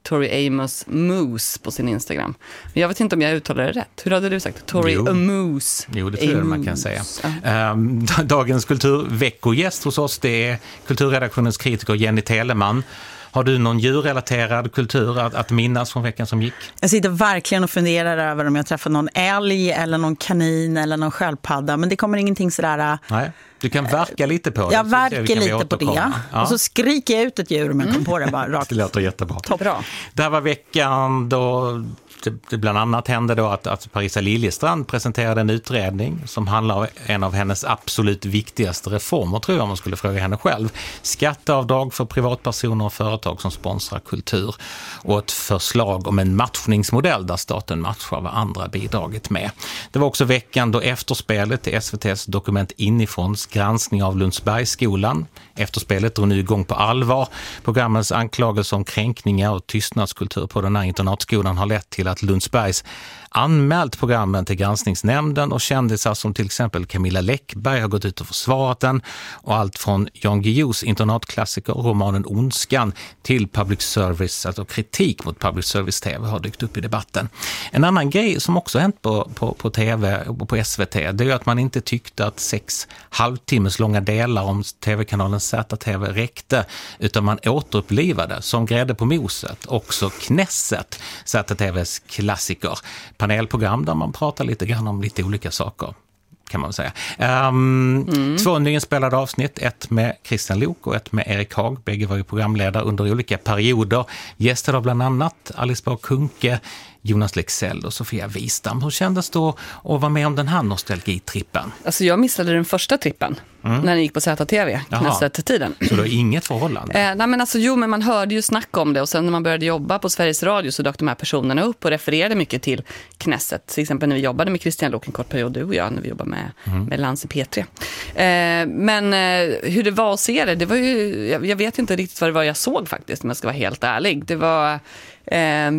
Tori Amos Moose på sin Instagram. Men jag vet inte om jag uttalar det rätt. Hur hade du sagt? Tori Jo. Amos. Jo, det tror jag man kan säga. Um, dagens kulturveckogäst hos oss, det är kulturredaktionens kritiker Jenny Telemann. Har du någon djurrelaterad kultur att, att minnas från veckan som gick? Jag sitter verkligen och funderar över om jag träffar någon älg eller någon kanin eller någon sköldpadda. Men det kommer ingenting sådär... Nej, du kan verka lite på det. Jag verkar lite på det. Ja. Och så skriker jag ut ett djur om jag kom på det bara rakt. Det låter jättebra. Toppbra. Det här var veckan då det bland annat hände då att, att Parisa Liljestrand presenterade en utredning som handlar om en av hennes absolut viktigaste reformer, tror jag man skulle fråga henne själv. Skatteavdrag för privatpersoner och företag som sponsrar kultur och ett förslag om en matchningsmodell där staten matchar vad andra bidragit med. Det var också veckan då efterspelet till S V T:s Dokument inifråns granskning av Lundsbergsskolan. Efterspelet drog nu igång på allvar. Programmens anklagelse om kränkningar och tystnadskultur på den här internatskolan har lett till att Lundsbergs anmält programmen till granskningsnämnden och kändisar som till exempel Camilla Läckberg har gått ut och försvarat den, och allt från Jan Guillous internatklassiker romanen Ondskan till public service, alltså kritik mot public service T V har dykt upp i debatten. En annan grej som också hänt på, på, på T V och på S V T, det är att man inte tyckte att sex halvtimmes långa delar om T V-kanalen Z T V räckte, utan man återupplivade som grädde på moset också Knesset, Z T V:s klassiker. Panelprogram där man pratar lite grann om lite olika saker, kan man säga. Um, mm. Två nyinspelade avsnitt, ett med Christian Lok och ett med Erik Haag. Bägge var ju programledare under olika perioder. Gäster av bland annat Alice Bah Kuhnke, Jonas Lexell och Sofia Wistam. Hur kändes det att vara med om den här nostalgitrippen? Alltså jag missade den första trippen mm. när den gick på Z T V, Knesset-tiden. Så det är inget förhållande? Eh, nej men alltså jo, men man hörde ju snack om det, och sen när man började jobba på Sveriges Radio så dök de här personerna upp och refererade mycket till Knesset. Till exempel när vi jobbade med Christian Lok en kort period, du och jag, när vi jobbade med, mm. med Lans i P tre. Eh, men eh, hur det var att se det, det var ju, jag, jag vet inte riktigt vad det var jag såg faktiskt, om jag ska vara helt ärlig. Det var eh,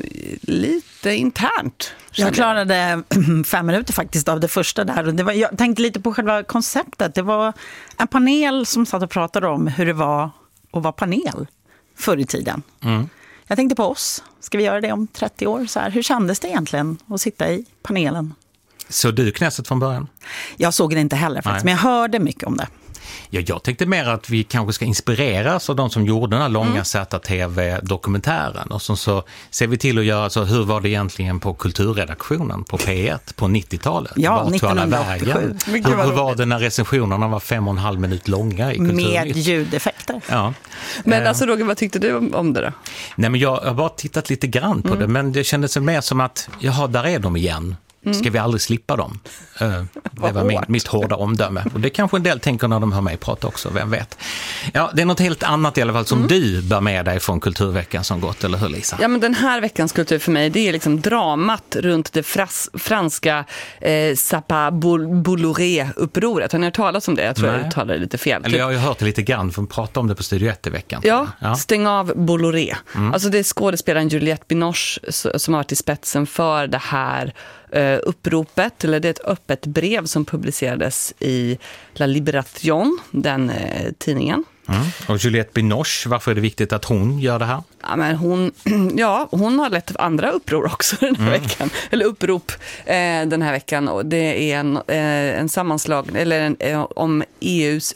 lite internt. Jag klarade fem minuter faktiskt av det första där. Och det var, jag tänkte lite på själva konceptet. Det var en panel som satt och pratade om hur det var att vara panel förr i tiden. Mm. Jag tänkte på oss. Ska vi göra det om trettio år? Så här, hur kändes det egentligen att sitta i panelen? Så du Knesset från början? Jag såg det inte heller faktiskt, men jag hörde mycket om det. Ja, jag tänkte mer att vi kanske ska inspireras av de som gjorde den här långa mm. Z T V-dokumentären. Och så, så ser vi till att göra så, hur var det egentligen på kulturredaktionen på P ett på nittiotalet? Ja, nittonhundraåttiosju. Hur, hur var det när recensionerna var fem och en halv minut långa i Kulturnytt? Med ljudeffekter. Ja. Men alltså Roger, vad tyckte du om, om det då? Nej, men jag har bara tittat lite grann på mm. det, men det kändes mer som att, jaha, där är de igen. Mm. Ska vi aldrig slippa dem? Uh, det var min, mitt hårda omdöme. Och det kanske en del tänker när de hör mig prata också, vem vet. Ja, det är något helt annat i alla fall som mm. du bär med dig från kulturveckan som gått, eller hur Lisa? Ja, men den här veckans kultur för mig, det är liksom dramat runt det fras, franska eh, Sapa Bolloré-upproret. Har ni hört talas om det? Jag tror Nej. jag talar lite fel. Eller jag har ju hört det lite grann, för att prata om det på Studio ett i veckan. Ja, ja. Stäng av Bolloré. Mm. Alltså det är skådespelaren Juliette Binoche som har varit i spetsen för det här Uh, uppropet, eller det är ett öppet brev som publicerades i La Libération, den uh, tidningen. Mm. Och Juliette Binoche, varför är det viktigt att hon gör det här? Ja, men hon, ja, hon har lett andra uppror också den här mm. veckan. Eller upprop eh, den här veckan. Och det är en, eh, en sammanslag eller en, eh, om E U:s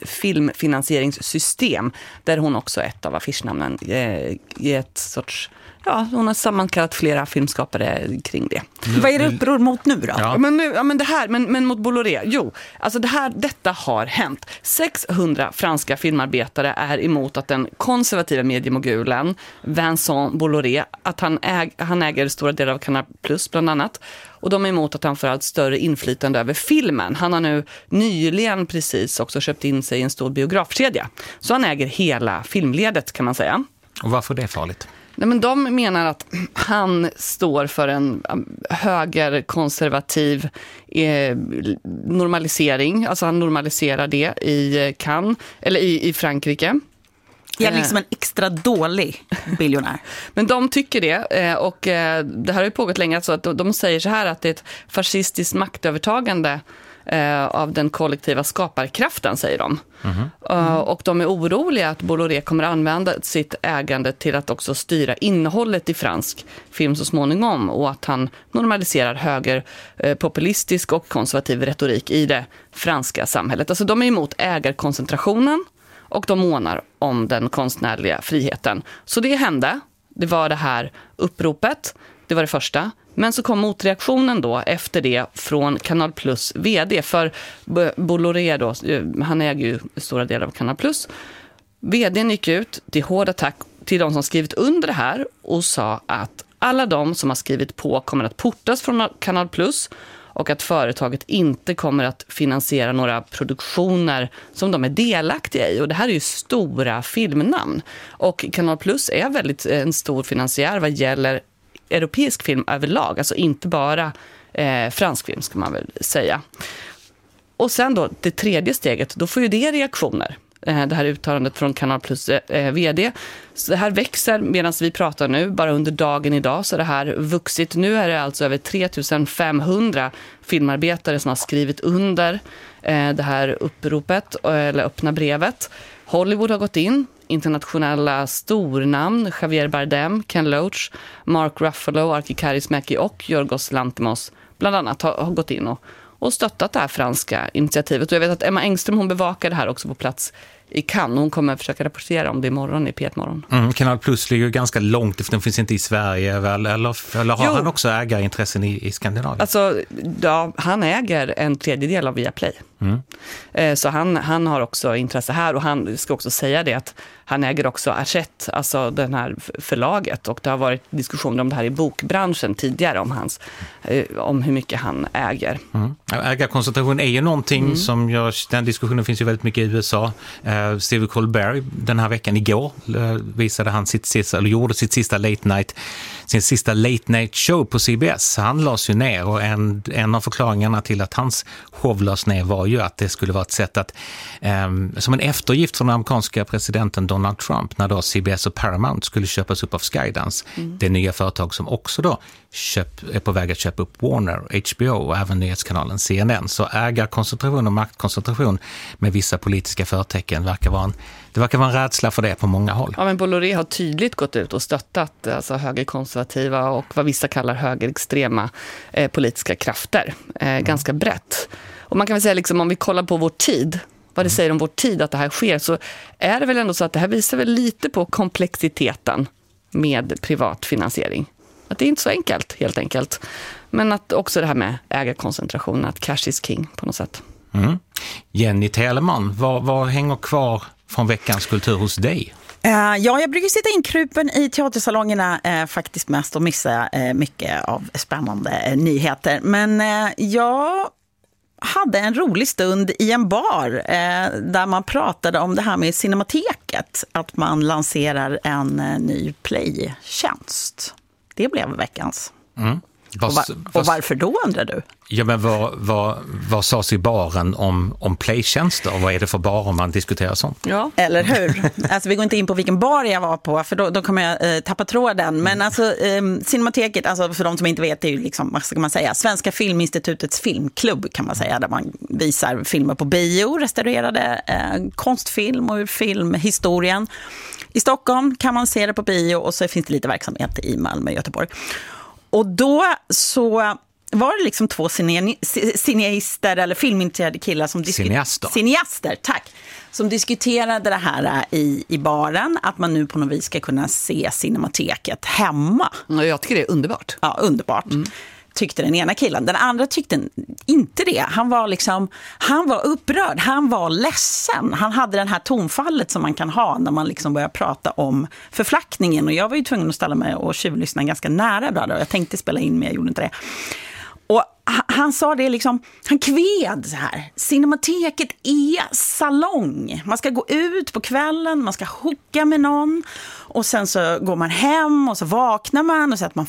filmfinansieringssystem, där hon också är ett av affischnamnen eh, i ett sorts... Ja, hon har sammankallat flera filmskapare kring det. Mm. Vad är det uppror mot nu då? Ja. Men, nu, ja, men det här, men, men mot Bolloré. Jo, alltså det här, detta har hänt. sexhundra franska filmarbetare är emot att den konservativa mediemogulen Vincent Bolloré, att han, äg, han äger stora delar av Canal Plus bland annat. Och de är emot att han får allt större inflytande över filmen. Han har nu nyligen precis också köpt in sig i en stor biografkedja. Så han äger hela filmledet, kan man säga. Och varför är det farligt? Nej, men de menar att han står för en högerkonservativ eh, normalisering. Alltså han normaliserar det i Cannes, eller i, i Frankrike. Jag är liksom en extra dålig biljonär. Men de tycker det, och det här har ju pågått länge, så att de säger så här att det är ett fascistiskt maktövertagande eh, av den kollektiva skaparkraften, säger de. Mm-hmm. Uh, och de är oroliga att Bolloré kommer använda sitt ägande till att också styra innehållet i fransk film så småningom, och att han normaliserar höger eh, populistisk och konservativ retorik i det franska samhället. Alltså de är emot ägarkoncentrationen och de månar om den konstnärliga friheten. Så det hände. Det var det här uppropet. Det var det första. Men så kom motreaktionen då efter det från Canal Plus vd. För Bolloré då, han äger ju stora delar av Canal Plus. Vdn gick ut till hård attack till de som skrivit under det här och sa att alla de som har skrivit på kommer att portas från Canal Plus och att företaget inte kommer att finansiera några produktioner som de är delaktiga i. Och det här är ju stora filmnamn. Och Canal Plus är väldigt en stor finansiär vad gäller europeisk film överlag. Alltså inte bara eh, fransk film, ska man väl säga. Och sen då, det tredje steget, då får ju det reaktioner. Eh, det här uttalandet från Canal Plus eh, vd. Så det här växer medan vi pratar nu. Bara under dagen idag så är det här vuxit. Nu är det alltså över tre tusen femhundra filmarbetare som har skrivit under eh, det här uppropet, eller öppna brevet. Hollywood har gått in. Internationella stornamn, Javier Bardem, Ken Loach, Mark Ruffalo, Arki Kaurismäki och Yorgos Lanthimos bland annat har, har gått in och, och stöttat det här franska initiativet. Och jag vet att Emma Engström, hon bevakar det här också på plats i Cannes. Hon kommer att försöka rapportera om det imorgon i P ett-morgon. Mm, Canal Plus ligger ju ganska långt, för den finns inte i Sverige väl? Eller, eller har jo. han också ägarintressen i, i Skandinavien? Alltså, ja, han äger en tredjedel av Viaplay. Mm. Eh, så han, han har också intresse här, och han ska också säga det att han äger också Hachette, alltså den här förlaget, och det har varit diskussioner om det här i bokbranschen tidigare om, hans, eh, om hur mycket han äger. Mm. Ägarkoncentration är ju någonting mm. som gör, den diskussionen finns ju väldigt mycket i U S A. Eh, Stephen Colbert den här veckan igår eh, visade han sitt sista, eller gjorde sitt sista late night, sin sista late night show på C B S. Han lades ju ner, och en, en av förklaringarna till att hans show lades ner var ju att det skulle vara ett sätt att, eh, som en eftergift från den amerikanska presidenten Donald Trump, när då C B S och Paramount skulle köpas upp av Skydance, mm. det nya företag som också då köp, är på väg att köpa upp Warner, H B O och även nyhetskanalen C N N. Så ägarkoncentration och maktkoncentration med vissa politiska förtecken verkar vara en, det verkar vara en rädsla för det på många håll. Ja, men Bolloré har tydligt gått ut och stöttat alltså högerkonservativa och vad vissa kallar högerextrema eh, politiska krafter. Eh, mm. Ganska brett. Och man kan väl säga liksom, om vi kollar på vår tid, vad det säger om vår tid att det här sker, så är det väl ändå så att det här visar väl lite på komplexiteten med privat finansiering. Att det är inte så enkelt, helt enkelt. Men att också det här med ägarkoncentration, att cash is king på något sätt. Mm. Jenny Telemann, vad, vad hänger kvar från veckans kultur hos dig? Uh, ja, jag brukar sitta inkrupen i teatersalongerna uh, faktiskt mest och missa uh, mycket av spännande uh, nyheter. Men uh, jag hade en rolig stund i en bar uh, där man pratade om det här med Cinemateket. Att man lanserar en uh, ny playtjänst. Det blev veckans. Mm. Var, och, var, och varför då, undrar du? Ja, men vad, vad, vad sades i baren om, om playtjänster? Vad är det för bar om man diskuterar sånt? Ja. Eller hur? Alltså, vi går inte in på vilken bar jag var på, för då, då kommer jag eh, tappa tråden. Men alltså, eh, Cinemateket, alltså, för de som inte vet, det är ju liksom, vad ska man säga, Svenska Filminstitutets filmklubb kan man säga, där man visar filmer på bio, restaurerade eh, konstfilm och ur filmhistorien. I Stockholm kan man se det på bio, och så finns det lite verksamhet i Malmö och Göteborg. Och då så var det liksom två cineaster eller filmintresserade killar som diskuterade... Cineaster. Cineaster, tack. Som diskuterade det här i, i baren, att man nu på något vis ska kunna se Cinemateket hemma. Jag tycker det är underbart. Ja, underbart. Mm. Tyckte den ena killen. Den andra tyckte inte det. Han var liksom, han var upprörd. Han var ledsen. Han hade den här tonfallet som man kan ha när man liksom börjar prata om förflackningen. Och jag var ju tvungen att ställa mig och tjuvlyssna ganska nära. Då. Jag tänkte spela in, men jag gjorde inte det. Och han sa det liksom, han kved så här. Cinemateket är salong. Man ska gå ut på kvällen, man ska hooka med någon. Och sen så går man hem och så vaknar man och så äter man frukost.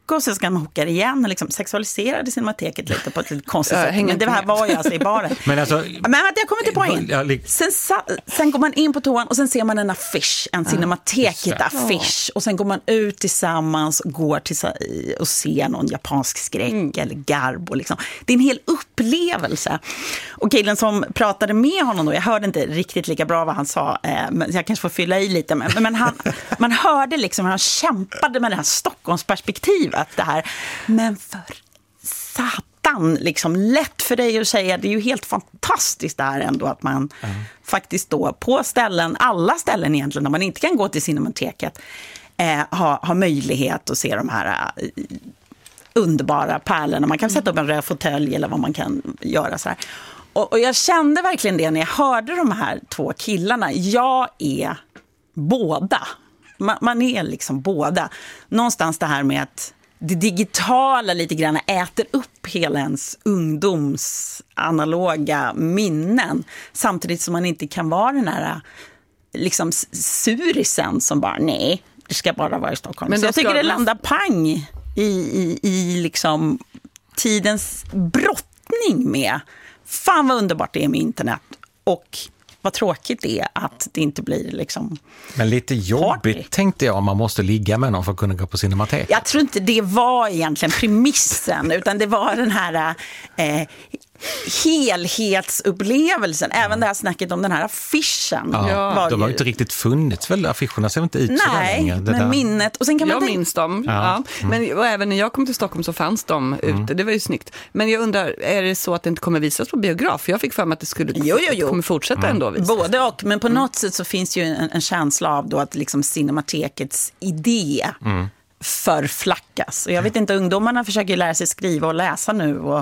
och så ska man hocka igen och liksom sexualiserade cinemateket lite på ett lite konstigt sätt. hänger Men det inte här med. var ju alltså i baren. Men alltså... Men jag kommer till poängen. Ja, li- Sen, sa- sen går man in på toan och sen ser man en affisch, en cinemateket-affisch. Och sen går man ut tillsammans och går till sig och ser någon japansk skräck Mm. eller garbo. Liksom. Det är en hel upplevelse. Och killen som pratade med honom då, jag hörde inte riktigt lika bra vad han sa, eh, men jag kanske får fylla i lite. Men, men han, man hörde liksom hur han kämpade med det här Stockholmsperspektivet. Det här. Men för satan, liksom lätt för dig att säga, det är ju helt fantastiskt där ändå att man mm. faktiskt då på ställen, alla ställen egentligen, när man inte kan gå till cinemateket, eh, har ha möjlighet att se de här eh, underbara pärlorna. Man kan sätta upp en röd fåtölj eller vad man kan göra så här. Och, och jag kände verkligen det när jag hörde de här två killarna. Jag är båda. Man, man är liksom båda. Någonstans det här med att det digitala lite grann äter upp hela ens ungdoms analoga minnen. Samtidigt som man inte kan vara den här liksom surisen som bara, nej, det ska bara vara i Stockholm. Men så jag tycker det landar pang i, i, i liksom tidens brottning med. Fan vad underbart det är med internet. Och vad tråkigt det är att det inte blir liksom... Men lite jobbigt party. Tänkte jag om man måste ligga med någon för att kunna gå på cinematek. Jag tror inte det var egentligen premissen, utan det var den här eh, helhetsupplevelsen. Även mm. det här snacket om den här affischen. Ja, var de har ju... ju inte riktigt funnits väl, affischerna ser inte ut så där länge. Nej, men där... minnet. Och sen kan man jag tänka... minns dem. Ja. Ja. Mm. Men, och även när jag kom till Stockholm så fanns de ute. Mm. Det var ju snyggt. Men jag undrar, är det så att det inte kommer visas på biograf? Jag fick för mig att det skulle jo, jo, jo. kommer fortsätta mm. ändå visas. Både och, men på mm. något sätt så finns ju en, en känsla av då att liksom cinematekets idé mm. förflackas. Och jag vet inte, ungdomarna försöker lära sig skriva och läsa nu och,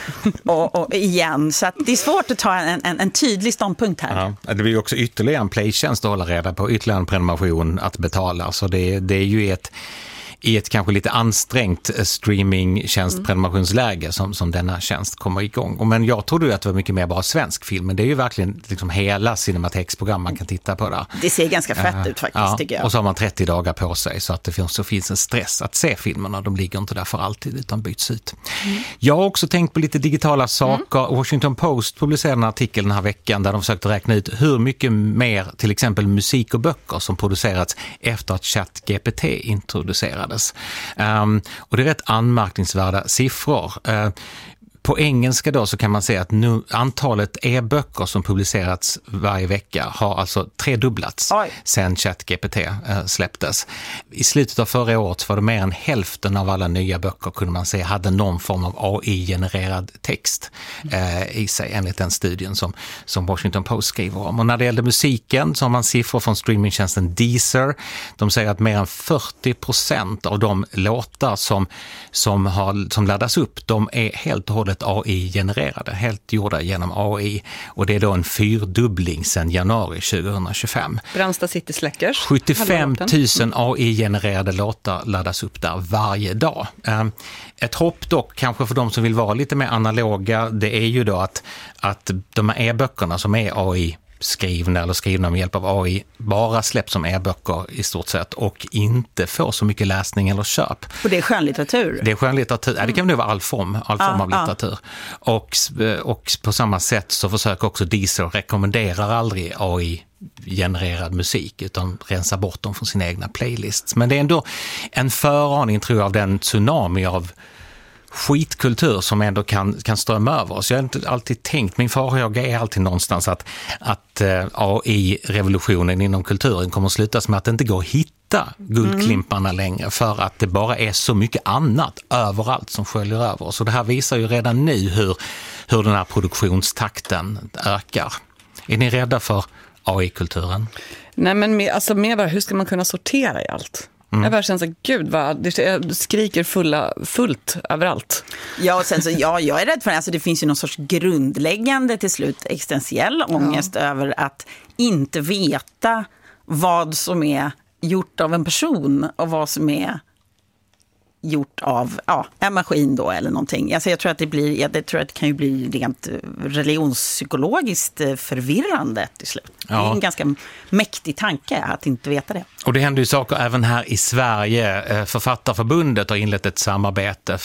och, och igen. Så att det är svårt att ta en, en, en tydlig ståndpunkt här. Ja, det blir ju också ytterligare en playtjänst att hålla reda på, ytterligare en prenumeration att betala. Så det, det är ju ett i ett kanske lite ansträngt streamingtjänstprenumerationsläge som, som denna tjänst kommer igång. Men jag trodde ju att det var mycket mer bara svensk film, men det är ju verkligen liksom hela Cinematex-program man kan titta på där. Det ser ganska fett uh, ut faktiskt, ja, tycker jag. Och så har man trettio dagar på sig så att det finns, så finns en stress att se filmerna. De ligger inte där för alltid utan byts ut. Mm. Jag har också tänkt på lite digitala saker. Mm. Washington Post publicerade en artikel den här veckan där de försökte räkna ut hur mycket mer till exempel musik och böcker som producerats efter att ChatGPT introducerades. Um, och det är rätt anmärkningsvärda siffror. Uh, På engelska då så kan man säga att nu, antalet e-böcker som publicerats varje vecka har alltså tredubblats Oj. sedan ChatGPT äh, släpptes. I slutet av förra året var det mer än hälften av alla nya böcker kunde man säga hade någon form av A I-genererad text äh, i sig enligt den studien som, som Washington Post skriver om. Och när det gäller musiken så har man siffror från streamingtjänsten Deezer. De säger att mer än fyrtio procent av de låtar som, som, har, som laddas upp, de är helt och hållet A I-genererade, helt gjorda genom A I. Och det är då en fyrdubbling sedan januari tjugohundratjugofem. Brandsta City Släckers. sjuttiofem tusen A I-genererade låtar laddas upp där varje dag. Ett hopp dock, kanske för de som vill vara lite mer analoga, det är ju då att, att de här e-böckerna som är A I skrivna eller skrivna med hjälp av A I bara släpps som e-böcker i stort sett och inte får så mycket läsning eller köp. Och det är skönlitteratur? Det är skönlitteratur. Mm. Ja, det kan nog vara all form, all form ah, av litteratur. Ah. Och, och på samma sätt så försöker också Deezer rekommenderar aldrig A I-genererad musik utan rensa bort dem från sina egna playlists. Men det är ändå en föraning, tror jag, av den tsunami av skitkultur som ändå kan, kan strömma över oss. Jag har inte alltid tänkt, min farhåga är alltid någonstans att, att uh, A I-revolutionen inom kulturen kommer att slutas med att det inte går att hitta guldklimparna mm. längre för att det bara är så mycket annat överallt som sköljer över oss. Och det här visar ju redan nu hur, hur den här produktionstakten ökar. Är ni rädda för A I-kulturen? Nej, men med, alltså med bara, hur ska man kunna sortera i allt? Mm. Jag bara känner så, gud vad, det skriker fulla, fullt överallt. Ja, och sen så, ja, jag är rädd för det. Alltså, det finns ju någon sorts grundläggande till slut existentiell ångest ja. över att inte veta vad som är gjort av en person och vad som är gjort av ja, en maskin då eller någonting. Alltså jag tror att det blir, jag tror att det kan ju bli rent religionspsykologiskt förvirrande till slut. Ja. Det är en ganska mäktig tanke att inte veta det. Och det händer ju saker även här i Sverige. Författarförbundet har inlett ett samarbete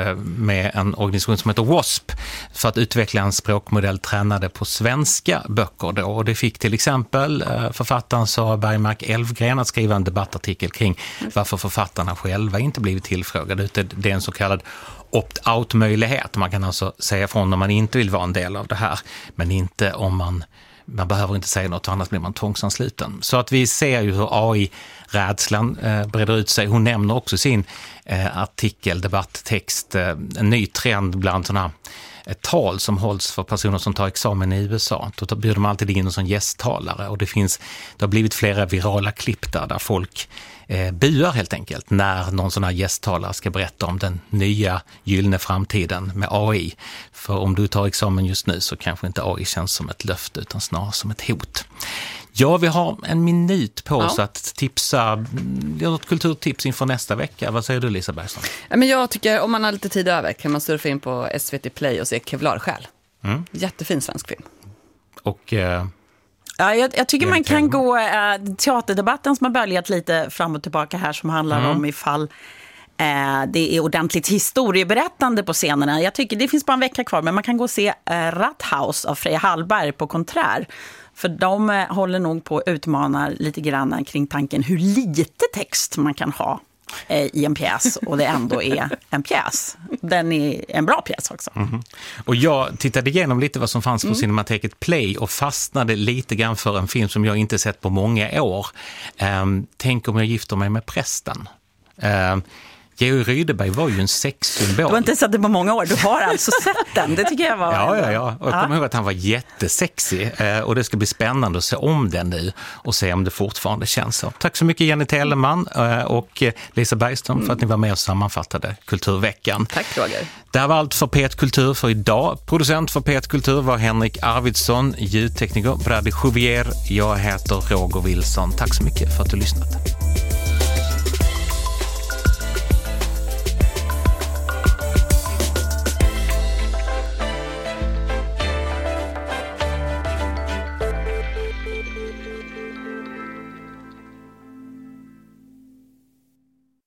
med en organisation som heter W A S P för att utveckla en språkmodell tränade på svenska böcker då. Och det fick till exempel författaren Sara Bergmark Elfgren att skriva en debattartikel kring varför författarna själva inte blivit tillfrågade. Det är en så kallad opt-out-möjlighet. Man kan alltså säga från om man inte vill vara en del av det här, men inte om man Man behöver inte säga något, annars blir man tvångsansluten. Så att vi ser ju hur A I-rädslan eh, breder ut sig. Hon nämner också sin eh, artikel, debatttext, eh, en ny trend bland sådana ett tal som hålls för personer som tar examen i U S A. Då bjuder de alltid in en sån gästtalare och det finns, det har blivit flera virala klipp där, där folk eh, buar helt enkelt när någon sån här gästtalare ska berätta om den nya gyllene framtiden med A I. För om du tar examen just nu så kanske inte A I känns som ett löfte utan snarare som ett hot. Ja, vi har en minut på oss ja. att tipsa, göra ett kulturtips inför nästa vecka. Vad säger du, Lisa Bergström? Ja, men jag tycker, om man har lite tid över kan man surfa in på S V T Play och se Kevlarsjäl. Mm. Jättefin svensk film. Och... Eh, ja, jag, jag tycker man kan gå äh, teaterdebatten som har böljat lite fram och tillbaka här som handlar mm. om ifall äh, det är ordentligt historieberättande på scenerna. Jag tycker det finns bara en vecka kvar, men man kan gå och se äh, Rathaus av Freja Hallberg på Konträr. För de äh, håller nog på att utmana lite grann kring tanken hur lite text man kan ha äh, i en pjäs och det ändå är en pjäs. Den är en bra pjäs också. Mm-hmm. Och jag tittade igenom lite vad som fanns på mm. Cinemateket Play och fastnade lite grann för en film som jag inte sett på många år. Um, Tänk om jag gifter mig med prästen. Um, Georg Rydeberg var ju en sexsymbol. Du har inte sett det på många år, du har alltså sett den. Det tycker jag var... Ja, ja, ja. Och jag kommer ihåg att han var jättesexig. Och det ska bli spännande att se om den nu och se om det fortfarande känns så. Tack så mycket Jenny Telemann och Lisa Bergström för att ni var med och sammanfattade Kulturveckan. Tack Roger. Det här var allt för P ett Kultur för idag. Producent för P ett Kultur var Henrik Arvidsson, ljudtekniker Brady Jouvier. Jag heter Roger Wilson. Tack så mycket för att du lyssnat.